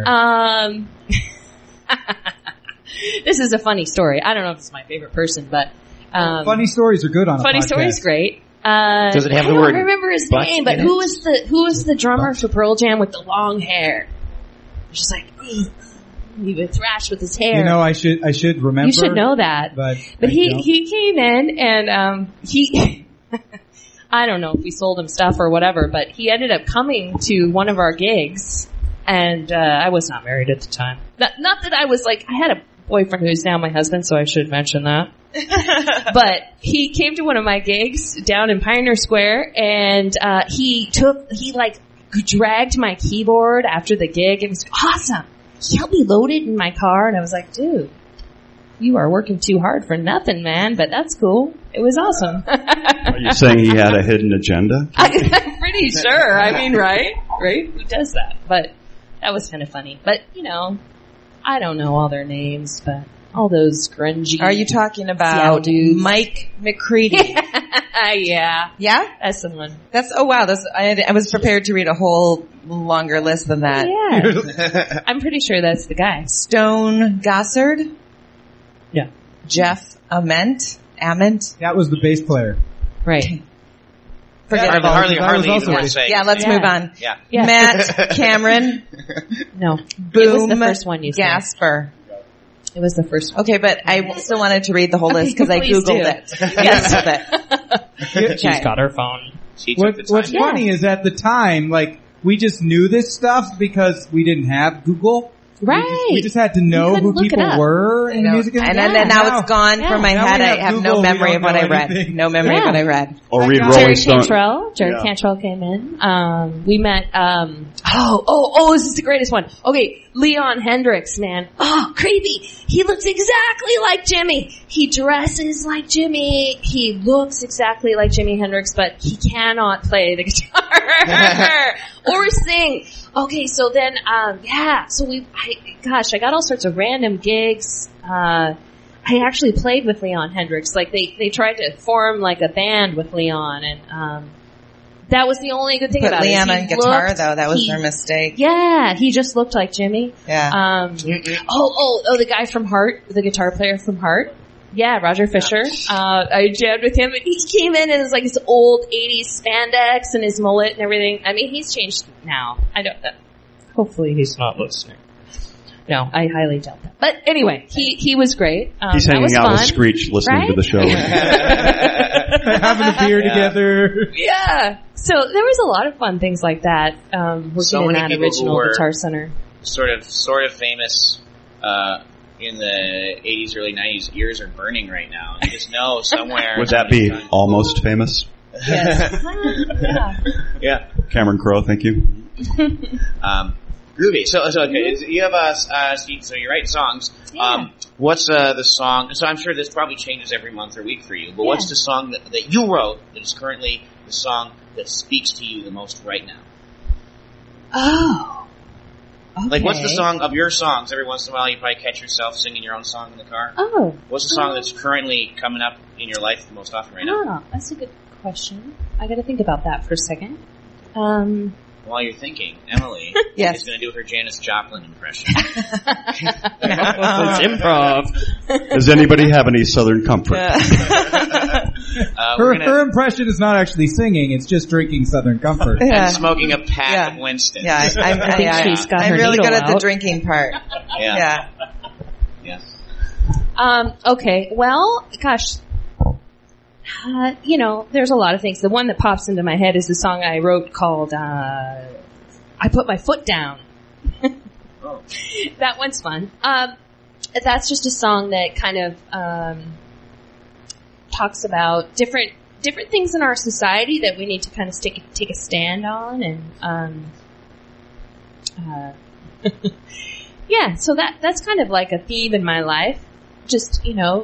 Speaker 2: This is a funny story. I don't know if it's my favorite person, but
Speaker 1: funny stories are good on a
Speaker 2: funny
Speaker 1: podcast.
Speaker 2: story's great.
Speaker 3: Does it have
Speaker 2: I
Speaker 3: the
Speaker 2: don't
Speaker 3: word
Speaker 2: remember his
Speaker 3: butt
Speaker 2: name, but
Speaker 3: in
Speaker 2: who
Speaker 3: it?
Speaker 2: was the drummer for Pearl Jam with the long hair? Just like he would thrash with his hair.
Speaker 1: You know, I should remember.
Speaker 2: You should know that.
Speaker 1: But
Speaker 2: he came in and he I don't know if we sold him stuff or whatever, but he ended up coming to one of our gigs, and I was not married at the time. Not that I was like, I had a boyfriend who's now my husband, so I should mention that. But he came to one of my gigs down in Pioneer Square, and he dragged my keyboard after the gig. It was awesome. He helped me load it in my car, and I was like, dude, you are working too hard for nothing, man, but that's cool. It was awesome.
Speaker 4: Are you saying he had a hidden agenda?
Speaker 2: I'm pretty sure. I mean, right? Who does that? But that was kind of funny. But, I don't know all their names, but all those grungy.
Speaker 7: Are you talking
Speaker 2: Seattle
Speaker 7: about
Speaker 2: dudes.
Speaker 7: Mike McCready?
Speaker 2: Yeah.
Speaker 7: Yeah?
Speaker 2: That's the one.
Speaker 7: Oh wow, I was prepared to read a whole longer list than that.
Speaker 2: Yeah. I'm pretty sure that's the guy.
Speaker 7: Stone Gossard?
Speaker 2: Yeah.
Speaker 7: Jeff Ament?
Speaker 1: That was the bass player.
Speaker 2: Right.
Speaker 7: Forget
Speaker 3: Hardly
Speaker 1: I was
Speaker 3: even
Speaker 1: also
Speaker 3: worth
Speaker 1: a-
Speaker 3: saying.
Speaker 7: Yeah, let's move on.
Speaker 3: Yeah.
Speaker 2: Yeah.
Speaker 7: Matt Cameron?
Speaker 2: No.
Speaker 7: Boom
Speaker 2: It was the first one you said.
Speaker 7: Gasper.
Speaker 2: It was the first one.
Speaker 7: Okay, but I still wanted to read the whole list because I
Speaker 2: Please
Speaker 7: Googled
Speaker 2: do.
Speaker 7: it. Yes.
Speaker 2: She's got her phone.
Speaker 3: She took the time.
Speaker 1: What's funny is at the time, like, we just knew this stuff because we didn't have Google.
Speaker 2: Right.
Speaker 1: We just had to
Speaker 2: You
Speaker 1: know
Speaker 2: couldn't
Speaker 1: who
Speaker 2: look it
Speaker 1: people
Speaker 2: up.
Speaker 1: were in the music industry.
Speaker 7: And then now it's gone
Speaker 2: Yeah.
Speaker 7: from my
Speaker 1: Now
Speaker 7: head.
Speaker 1: we
Speaker 7: I
Speaker 1: have
Speaker 7: have
Speaker 1: Google,
Speaker 7: no
Speaker 1: we
Speaker 7: memory
Speaker 1: don't
Speaker 7: of what
Speaker 1: know
Speaker 7: I read.
Speaker 1: anything.
Speaker 7: No memory of
Speaker 2: Yeah.
Speaker 7: what I read.
Speaker 4: Or read
Speaker 1: Jared
Speaker 4: Rolling
Speaker 2: Jerry
Speaker 4: Stone.
Speaker 2: Cantrell
Speaker 4: Yeah.
Speaker 2: came in. We met, this is the greatest one. Okay, Leon Hendrix, man. Oh, creepy. He looks exactly like Jimi. He dresses like Jimi. He looks exactly like Jimi Hendrix, but he cannot play the guitar or sing. Okay, so then, I got all sorts of random gigs. I actually played with Leon Hendrix. Like they tried to form like a band with Leon, and That was the only good thing
Speaker 7: Put
Speaker 2: about it.
Speaker 7: Liam
Speaker 2: He
Speaker 7: on guitar,
Speaker 2: looked-
Speaker 7: though. That was
Speaker 2: he-
Speaker 7: their mistake.
Speaker 2: Yeah, he just looked like Jimmy.
Speaker 7: Yeah.
Speaker 2: The guy from Heart, the guitar player from Heart. Yeah, Roger Fisher. I jammed with him, and he came in and it was like his old 80s spandex and his mullet and everything. I mean, he's changed now. I don't know. Hopefully he's not listening. No, I highly doubt that. But anyway, he was great.
Speaker 4: He's
Speaker 2: that
Speaker 4: hanging
Speaker 2: was
Speaker 4: out
Speaker 2: fun,
Speaker 4: with Screech listening
Speaker 2: right?
Speaker 4: to the show.
Speaker 1: Having a beer together.
Speaker 2: Yeah. So there was a lot of fun things like that. Working
Speaker 3: So
Speaker 2: in
Speaker 3: many
Speaker 2: that
Speaker 3: people who
Speaker 2: original
Speaker 3: were-
Speaker 2: Guitar Center.
Speaker 3: Sort of famous in the 80s, early 90s. Ears are burning right now. You just know somewhere.
Speaker 4: Would that be almost famous?
Speaker 2: Yes.
Speaker 3: Yeah.
Speaker 4: Cameron Crowe, thank you.
Speaker 3: Groovy. So okay. You have Steve. So you write songs.
Speaker 2: Yeah.
Speaker 3: What's the song? So I'm sure this probably changes every month or week for you. But what's the song that you wrote that is currently the song that speaks to you the most right now?
Speaker 2: Oh. Okay.
Speaker 3: Like, what's the song of your songs? Every once in a while, you probably catch yourself singing your own song in the car.
Speaker 2: Oh.
Speaker 3: What's the song that's currently coming up in your life the most often right now?
Speaker 2: Oh, that's a good question. I got to think about that for a second.
Speaker 3: While you're thinking, Emily
Speaker 7: Yes.
Speaker 3: is going to do her Janis Joplin impression.
Speaker 2: It's improv.
Speaker 4: Does anybody have any Southern comfort?
Speaker 1: Her impression is not actually singing; it's just drinking Southern Comfort.
Speaker 3: And smoking a pack of Winston.
Speaker 7: Yeah,
Speaker 2: I think she's got
Speaker 7: I'm
Speaker 2: her
Speaker 7: really
Speaker 2: needle
Speaker 7: good at the
Speaker 2: out.
Speaker 7: drinking part.
Speaker 3: Yeah.
Speaker 2: Okay, well, gosh. There's a lot of things. The one that pops into my head is the song I wrote called, I Put My Foot Down.
Speaker 3: Oh.
Speaker 2: That one's fun. That's just a song that kind of, talks about different things in our society that we need to kind of take a stand on and, yeah, so that's kind of like a theme in my life. Just,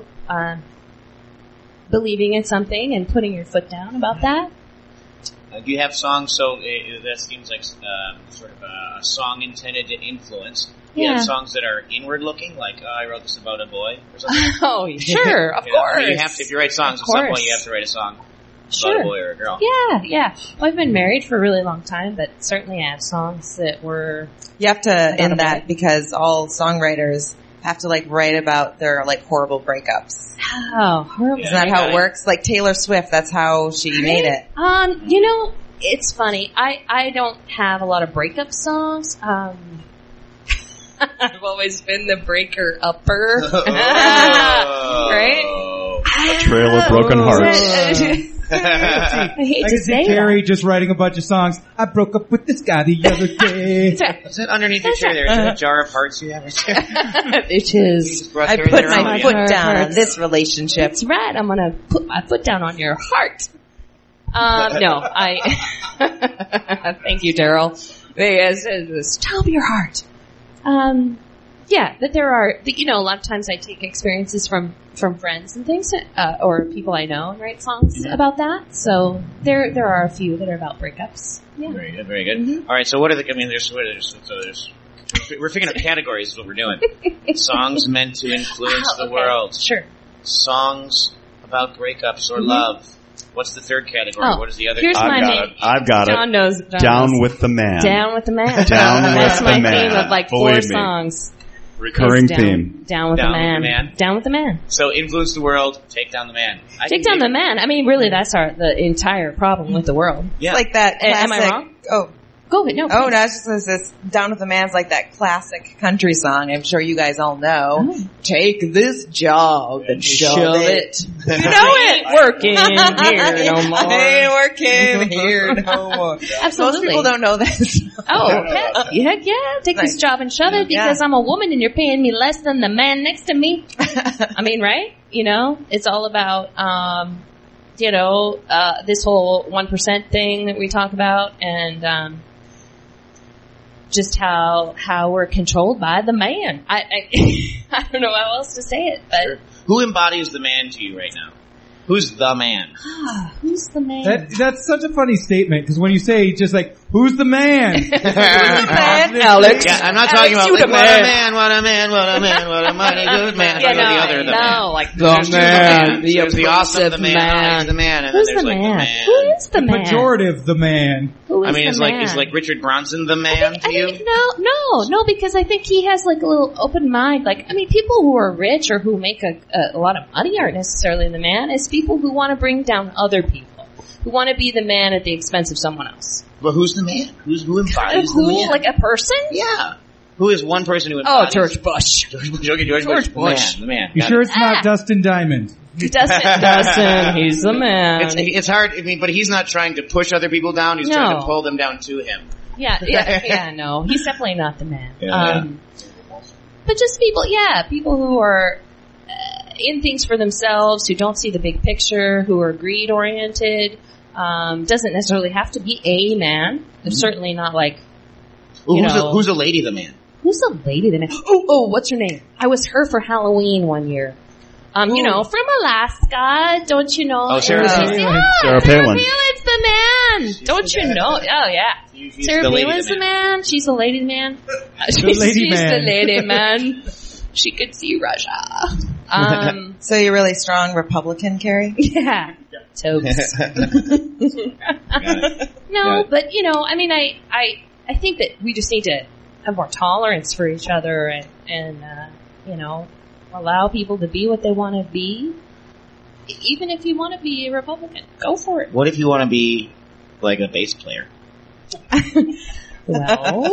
Speaker 2: believing in something and putting your foot down about that.
Speaker 3: Do you have songs, so that seems like sort of a song intended to influence. Do you have songs that are inward-looking, like, I wrote this about a boy, or something?
Speaker 2: Oh, sure, of course.
Speaker 3: I mean, if you write songs, at some point you have to write a song about a boy or a girl.
Speaker 2: Yeah. Well, I've been married for a really long time, but certainly I have songs that were...
Speaker 7: You have to end that because all songwriters have to write about their horrible breakups.
Speaker 2: Oh, horrible.
Speaker 7: Isn't that how it works? Like Taylor Swift, that's how she made it.
Speaker 2: It's funny. I don't have a lot of breakup songs. I've always been the breaker-upper. Right?
Speaker 4: A trail of broken hearts.
Speaker 2: I hate
Speaker 1: I
Speaker 2: to
Speaker 1: can
Speaker 2: say
Speaker 1: see Carrie just writing a bunch of songs. I broke up with this guy the other day.
Speaker 3: Is it underneath your chair there? Is it a jar of hearts you have right there?
Speaker 2: It is.
Speaker 7: I put my foot down on this relationship.
Speaker 2: That's right. I'm gonna put my foot down on your heart. Thank you, Daryl. Stop your heart. But there are, a lot of times I take experiences from friends and things, or people I know and write songs about that. So there are a few that are about breakups. Yeah.
Speaker 3: Very good, very good. Mm-hmm. All right, so what are we're picking up categories is what we're doing. Songs meant to influence the world.
Speaker 2: Sure.
Speaker 3: Songs about breakups or love. What's the third category? What is the other?
Speaker 2: Here's my name.
Speaker 4: I've got
Speaker 2: John
Speaker 4: it.
Speaker 2: knows.
Speaker 4: Down with the man.
Speaker 2: Down with the man.
Speaker 4: Down with
Speaker 2: That's
Speaker 4: the
Speaker 2: my
Speaker 4: man.
Speaker 2: theme of
Speaker 4: Believe
Speaker 2: 4
Speaker 4: me.
Speaker 2: songs.
Speaker 4: Recurring
Speaker 2: down,
Speaker 4: theme.
Speaker 2: Down with the man. Down with the man.
Speaker 3: So influence the world, take down the man.
Speaker 2: Take down the man. I mean, really, that's the entire problem with the world.
Speaker 3: Yeah.
Speaker 7: It's like that classic...
Speaker 2: Am I wrong?
Speaker 7: Oh.
Speaker 2: Go ahead. No.
Speaker 7: Oh, no, it's just this Down with the Man's like that classic country song I'm sure you guys all know. Oh. Take this job and shove it.
Speaker 2: You know it. Working here no more.
Speaker 7: Ain't working here no more.
Speaker 2: Absolutely.
Speaker 7: Most people don't know that.
Speaker 2: Oh, heck yeah. Take this job and shove it because I'm a woman and you're paying me less than the man next to me. I mean, right? It's all about, this whole 1% thing that we talk about and, just how we're controlled by the man. I don't know how else to say it, but
Speaker 3: sure. Who embodies the man to you right now? Who's the man?
Speaker 2: Who's the man?
Speaker 1: That's such a funny statement because when you say just Who's the man?
Speaker 5: Who's the man?
Speaker 2: Alex.
Speaker 3: Yeah, I'm not talking about
Speaker 2: you
Speaker 3: like,
Speaker 2: the
Speaker 3: what a
Speaker 2: man.
Speaker 3: man, what a man, what a man, what a mighty good man.
Speaker 2: Yeah,
Speaker 3: I'm talking about the other, the man.
Speaker 2: like
Speaker 3: There's two
Speaker 1: man.
Speaker 3: the There's the awesome, the man, Alex, the man, and
Speaker 2: Who's
Speaker 3: then there's
Speaker 2: the
Speaker 3: like
Speaker 2: man?
Speaker 3: the man.
Speaker 2: Who is the man?
Speaker 1: Pejorative, the man.
Speaker 2: Who
Speaker 3: I
Speaker 2: is
Speaker 3: mean,
Speaker 2: the
Speaker 3: is
Speaker 2: man?
Speaker 3: like Richard Bronson the man to you?
Speaker 2: No, because I think he has like a little open mind. Like, I mean, people who are rich or who make a lot of money aren't necessarily the man. It's people who want to bring down other people, who want to be the man at the expense of someone else.
Speaker 3: But who's the man? Who embodies the
Speaker 2: Who,
Speaker 3: man?
Speaker 2: like a person?
Speaker 3: Yeah. Who is one person who
Speaker 2: Oh,
Speaker 3: embodies?
Speaker 2: George Bush.
Speaker 3: George Bush. The man.
Speaker 1: You
Speaker 3: Got
Speaker 1: sure
Speaker 3: it.
Speaker 1: it's not Dustin Diamond?
Speaker 2: Dustin, he's the man.
Speaker 3: It's hard, I mean, but he's not trying to push other people down, he's trying to pull them down to him.
Speaker 2: No, he's definitely not the man.
Speaker 3: Yeah.
Speaker 2: But just people who are in things for themselves, who don't see the big picture, who are greed oriented. Doesn't necessarily have to be a man. They're certainly not like,
Speaker 3: Who's a lady the man?
Speaker 2: who's the lady that? Oh, what's her name? I was her for Halloween one year. From Alaska, don't you know?
Speaker 3: Oh, Sarah Palin.
Speaker 4: Sarah Palin.
Speaker 2: Palin's the man. Don't you know? Oh yeah.
Speaker 3: She's
Speaker 2: Sarah
Speaker 3: the lady
Speaker 2: Palin's
Speaker 3: the
Speaker 2: the
Speaker 3: man.
Speaker 2: man. She's the lady man. She's
Speaker 1: lady man.
Speaker 2: the lady man. She could see Russia.
Speaker 7: So you're really strong Republican, Carrie?
Speaker 2: Yeah. Totes. No, but I mean, I think that we just need to have more tolerance for each other and allow people to be what they want to be. Even if you want to be a Republican, go for it.
Speaker 3: What if you want to be like a bass player?
Speaker 2: Well,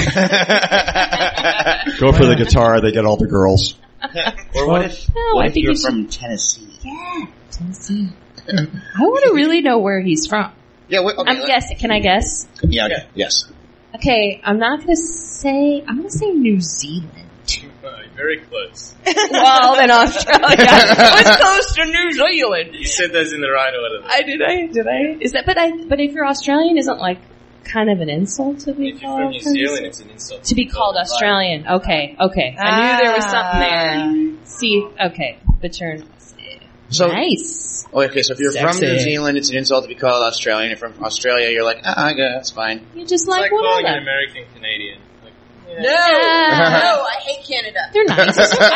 Speaker 4: Go for the guitar, they get all the girls.
Speaker 3: Or what if,
Speaker 2: No,
Speaker 3: what
Speaker 2: I
Speaker 3: if
Speaker 2: think
Speaker 3: you're
Speaker 2: you should-
Speaker 3: from Tennessee?
Speaker 2: yeah, Tennessee. I want to really know where he's from.
Speaker 3: Yeah, okay.
Speaker 2: I'm guessing. Can I guess?
Speaker 3: Yeah, okay. Yes.
Speaker 2: Okay, I'm going to say New Zealand.
Speaker 6: Very close.
Speaker 2: Well, then Australia. What's close to New Zealand?
Speaker 6: You said those in the right order.
Speaker 2: Did I? Is that, but if you're Australian, isn't like kind of an insult to be
Speaker 6: If you're
Speaker 2: called
Speaker 6: from New Zealand, it's an insult.
Speaker 2: to be called Australian. Okay. I knew there was something there. See, okay, but you're
Speaker 3: So,
Speaker 2: nice.
Speaker 3: Oh, okay, so if you're from
Speaker 2: Sexy.
Speaker 3: New Zealand, it's an insult to be called Australian. If you're from Australia, you're like, I guess that's fine.
Speaker 2: You just
Speaker 6: It's
Speaker 2: like
Speaker 6: like calling an
Speaker 2: whatever.
Speaker 6: American Canadian. Like,
Speaker 5: No, I hate Canada.
Speaker 2: They're nice.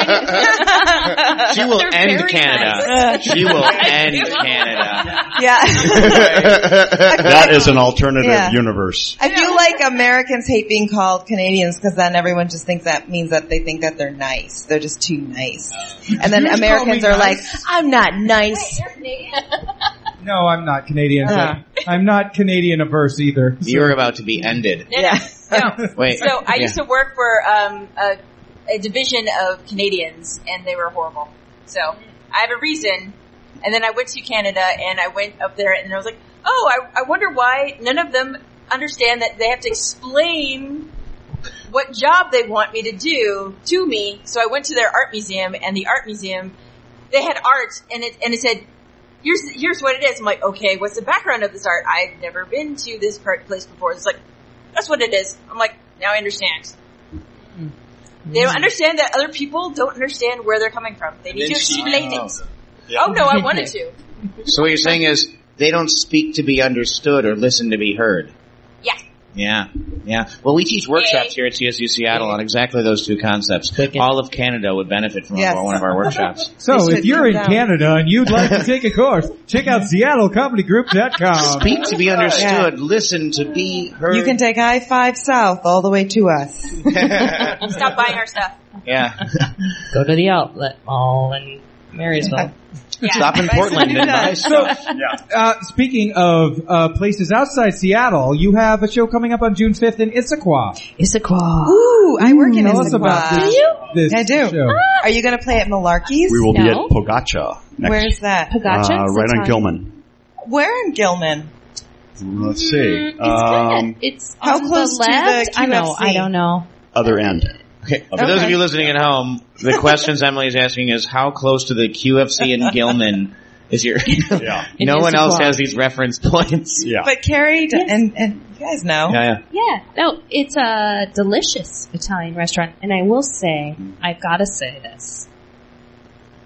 Speaker 3: She will
Speaker 2: They're
Speaker 3: end
Speaker 2: very
Speaker 3: Canada.
Speaker 2: nice.
Speaker 3: She will end Canada.
Speaker 7: Yeah.
Speaker 4: That is an alternative
Speaker 7: Yeah.
Speaker 4: universe.
Speaker 7: I feel like Americans hate being called Canadians because then everyone just thinks that means that they think that they're nice. They're just too nice. And then
Speaker 1: You just
Speaker 7: Americans
Speaker 1: call me
Speaker 7: are like,
Speaker 1: nice?
Speaker 7: I'm not nice.
Speaker 1: No, I'm not Canadian. but I'm not Canadian averse either. So-
Speaker 3: You're about to be ended.
Speaker 7: Yeah.
Speaker 5: No.
Speaker 3: Wait.
Speaker 5: So I used to work for a division of Canadians, and they were horrible. So I have a reason. And then I went to Canada, and I went up there, and I was like, oh, I wonder why none of them understand that they have to explain what job they want me to do to me. So I went to their art museum, and the art museum, they had art, and it said, here's what it is. I'm like, okay, what's the background of this art? I've never been to this place before. It's like, that's what it is. I'm like, now I understand. They don't understand that other people don't understand where they're coming from. They need to explain it. Oh no, I wanted to.
Speaker 3: So what you're saying is they don't speak to be understood or listen to be heard.
Speaker 5: Yeah.
Speaker 3: Yeah. Well, we teach workshops here at CSU Seattle on exactly those two concepts. All of Canada would benefit from
Speaker 7: Yes.
Speaker 3: one of our workshops.
Speaker 1: So
Speaker 7: They
Speaker 1: if
Speaker 7: should
Speaker 1: you're
Speaker 7: come
Speaker 1: in
Speaker 7: down.
Speaker 1: Canada and you'd like to take a course, check out SeattleComedyGroup.com.
Speaker 3: Speak to be understood. Listen to be heard.
Speaker 7: You can take I-5 south all the way to us.
Speaker 5: Stop buying our stuff.
Speaker 3: Yeah.
Speaker 2: Go to the outlet mall in Marysville.
Speaker 3: Stop in Portland and buy stuff.
Speaker 1: Speaking of places outside Seattle, you have a show coming up on June 5th in Issaquah.
Speaker 2: Issaquah.
Speaker 7: Ooh, I work in
Speaker 1: Tell us about
Speaker 7: Issaquah.
Speaker 1: this
Speaker 7: I do.
Speaker 1: show.
Speaker 7: Are you going to play at Malarkey's?
Speaker 4: We will be
Speaker 2: No.
Speaker 4: at Pogacha next.
Speaker 7: Where's that?
Speaker 2: Pagacha?
Speaker 4: right on Gilman.
Speaker 7: Where in Gilman?
Speaker 4: Let's see.
Speaker 2: It's kinda, it's
Speaker 7: How
Speaker 2: on
Speaker 7: close
Speaker 2: the
Speaker 7: to the
Speaker 2: left. I
Speaker 7: QFC?
Speaker 2: don't know.
Speaker 4: Other end.
Speaker 3: Okay. For those of you listening at home, the questions Emily is asking is how close to the QFC in Gilman is your...
Speaker 4: Yeah.
Speaker 3: No
Speaker 2: In
Speaker 3: one else
Speaker 2: Issaquah.
Speaker 3: has these reference points.
Speaker 4: Yeah.
Speaker 7: But Carrie, and you guys know.
Speaker 3: Yeah.
Speaker 2: Yeah, no, it's a delicious Italian restaurant, and I will say, I've got to say this.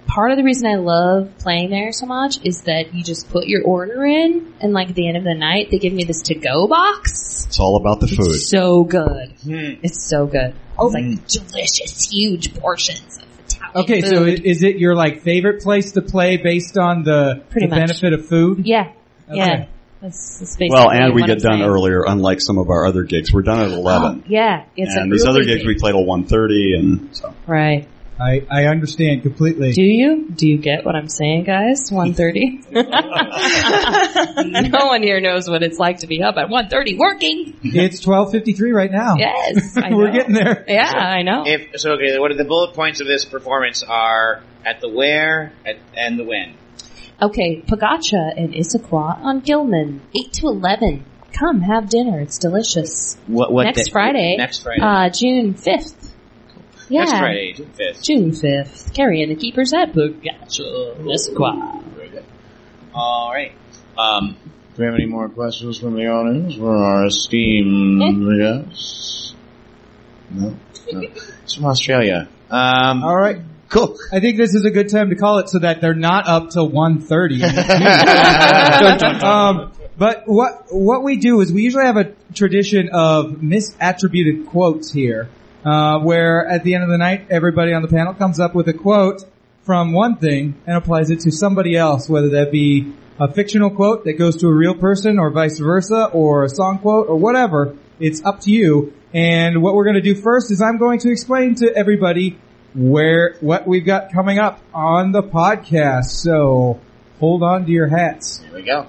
Speaker 2: part of the reason I love playing there so much is that you just put your order in, and like at the end of the night, they give me this to-go box.
Speaker 4: It's all about the food.
Speaker 2: It's so good. It's so good. It's like delicious, huge portions of Italian
Speaker 1: Okay,
Speaker 2: food.
Speaker 1: so is it your like favorite place to play based on the benefit of food?
Speaker 2: Yeah.
Speaker 1: Okay.
Speaker 2: Yeah. That's basically
Speaker 4: Well, and we
Speaker 2: what
Speaker 4: get
Speaker 2: I'm
Speaker 4: done
Speaker 2: saying.
Speaker 4: earlier, unlike some of our other gigs. We're done at 11.
Speaker 2: Yeah. It's
Speaker 4: And
Speaker 2: a
Speaker 4: these other
Speaker 2: really
Speaker 4: gigs we played till 1:30, and so.
Speaker 2: Right.
Speaker 1: I understand completely.
Speaker 2: Do you? Do you get what I'm saying, guys? 1:30? No one here knows what it's like to be up at 1:30 working.
Speaker 1: It's 12:53 right now.
Speaker 2: Yes, I know.
Speaker 1: We're getting there.
Speaker 2: Yeah, I know.
Speaker 3: Okay, what are the bullet points of this performance are at the where and the when?
Speaker 2: Okay, Pagacha and Issaquah on Gilman, 8 to 11. Come, have dinner. It's delicious.
Speaker 3: What
Speaker 2: Next
Speaker 3: day?
Speaker 2: Friday.
Speaker 3: Next Friday.
Speaker 2: June 5th. Yeah.
Speaker 3: Next Friday, June 5th.
Speaker 2: June 5th. Carrie and the Keepers at Pagacha, Issaquah.
Speaker 3: Very good. All right. Do we have any more questions from the audience for our esteemed guests? No? It's from Australia.
Speaker 1: All right.
Speaker 3: Cool.
Speaker 1: I think this is a good time to call it so that they're not up till 1:30. But what we do is we usually have a tradition of misattributed quotes here, where at the end of the night, everybody on the panel comes up with a quote from one thing and applies it to somebody else, whether that be a fictional quote that goes to a real person or vice versa, or a song quote or whatever. It's up to you. And what we're going to do first is I'm going to explain to everybody what we've got coming up on the podcast. So hold on to your hats.
Speaker 3: Here we go.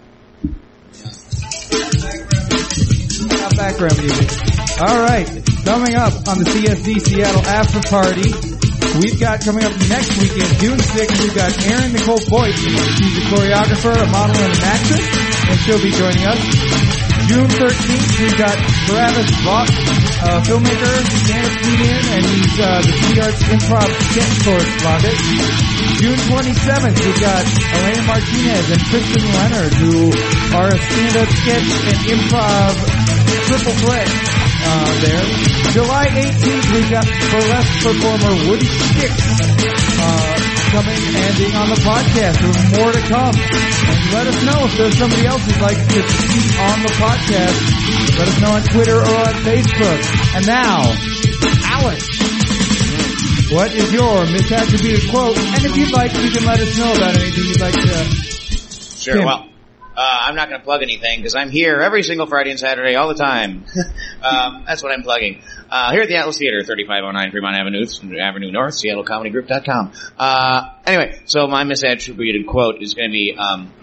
Speaker 1: Background music. All right, coming up on the CSD Seattle After Party, we've got coming up next weekend, June 6th, we've got Erin Nicole Boyd. She's a choreographer, a model, and an actress, and she'll be joining us. June 13th, we've got Travis Vaught, a filmmaker, stand-up comedian, and he's the City Arts Improv sketch correspondent. June 27th, we've got Elena Martinez and Kristen Leonard, who are a stand-up sketch and improv triple threat there. July 18th, we've got burlesque performer Woody Sticks coming and being on the podcast. There's more to come. And let us know if there's somebody else who'd like to be on the podcast. Let us know on Twitter or on Facebook. And now, Alex, what is your misattributed quote? And if you'd like, you can let us know about anything you'd like to.
Speaker 3: Sure,
Speaker 1: Tim.
Speaker 3: well, I'm not going to plug anything because I'm here every single Friday and Saturday all the time. That's what I'm plugging. Here at the Atlas Theater, 3509 Fremont Avenue North, SeattleComedyGroup.com. Anyway, so my misattributed quote is going to be,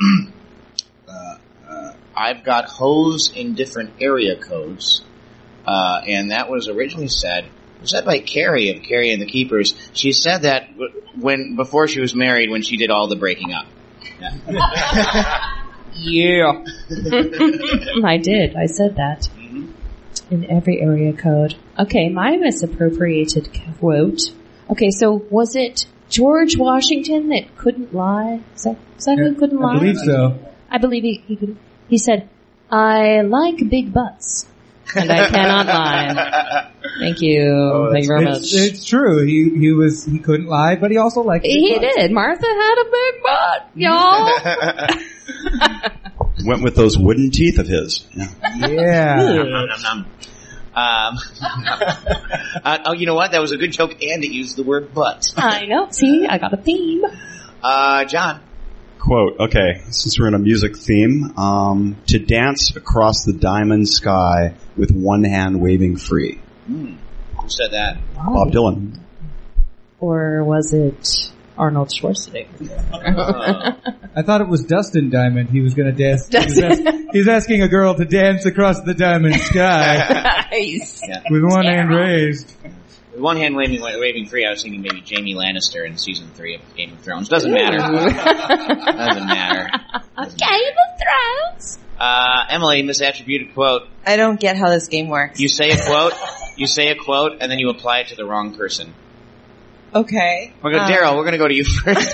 Speaker 3: I've got hoes in different area codes. And that was originally said by Carrie of Carrie and the Keepers. She said that before she was married, when she did all the breaking up.
Speaker 2: Yeah. I did. I said that. In every area code. Okay, my misappropriated quote. Okay, so was it George Washington that couldn't lie? Is that who couldn't lie?
Speaker 1: I believe so.
Speaker 2: I believe he could. He said, "I like big butts, and I cannot lie." Thank you. Thank you very much.
Speaker 1: It's true. He couldn't lie, but he also liked big
Speaker 2: He
Speaker 1: butts.
Speaker 2: did. Martha had a big butt, y'all.
Speaker 4: Went with those wooden teeth of his. Yeah.
Speaker 3: You know what? That was a good joke, and it used the word butt.
Speaker 2: I know. See, I got a theme.
Speaker 3: John.
Speaker 4: Quote, okay, since we're in a music theme, to dance across the diamond sky with one hand waving free.
Speaker 3: Who said that?
Speaker 4: Bob Dylan.
Speaker 2: Or was it Arnold Schwarzenegger?
Speaker 1: I thought it was Dustin Diamond. He was going to dance. He's asking a girl to dance across the diamond sky
Speaker 2: Nice.
Speaker 3: Yeah.
Speaker 1: with one hand raised.
Speaker 3: With one hand waving free, I was thinking maybe Jaime Lannister in season 3 of Game of Thrones. Doesn't matter. Doesn't matter.
Speaker 2: Game of Thrones.
Speaker 3: Emily, misattributed quote.
Speaker 7: I don't get how this game works.
Speaker 3: You say a quote, and then you apply it to the wrong person.
Speaker 7: Okay.
Speaker 3: Daryl, we're going to go to you first.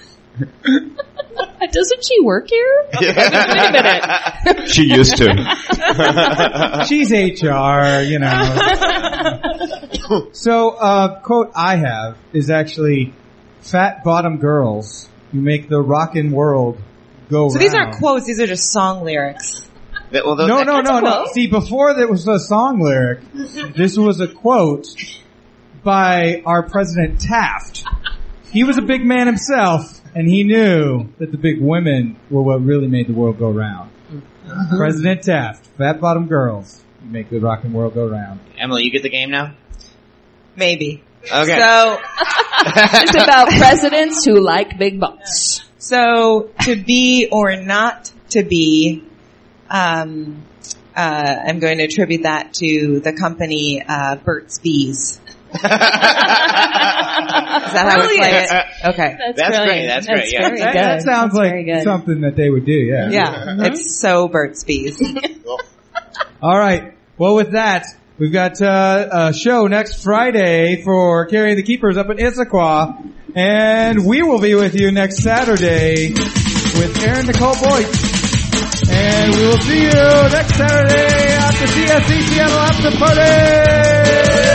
Speaker 2: Doesn't she work here? Wait a minute.
Speaker 4: She used to.
Speaker 1: She's HR, you know. So, quote I have is actually, Fat bottom girls, you make the rockin' world go round.
Speaker 7: So these aren't quotes, these are just song lyrics.
Speaker 1: No. See, before there was a song lyric, this was a quote by our President Taft. He was a big man himself, and he knew that the big women were what really made the world go round. President Taft, fat bottom girls, you make the rockin' world go round.
Speaker 3: Emily, you get the game now?
Speaker 7: Maybe.
Speaker 3: Okay.
Speaker 7: So,
Speaker 2: It's about presidents who like big butts.
Speaker 7: so to be or not to be, I'm going to attribute that to the company, Burt's Bees. Is that how we play it? Okay.
Speaker 3: That's great. That's great. Yeah.
Speaker 2: very good.
Speaker 1: That sounds
Speaker 2: That's
Speaker 1: like
Speaker 2: very good.
Speaker 1: something that they would do, yeah.
Speaker 7: Yeah, it's so Burt's Bees.
Speaker 1: All right. Well, with that, we've got a show next Friday for Carrie and the Keepers up in Issaquah, and we will be with you next Saturday with Erin Nicole Boyd. And we will see you next Saturday at the CSC Seattle After Party!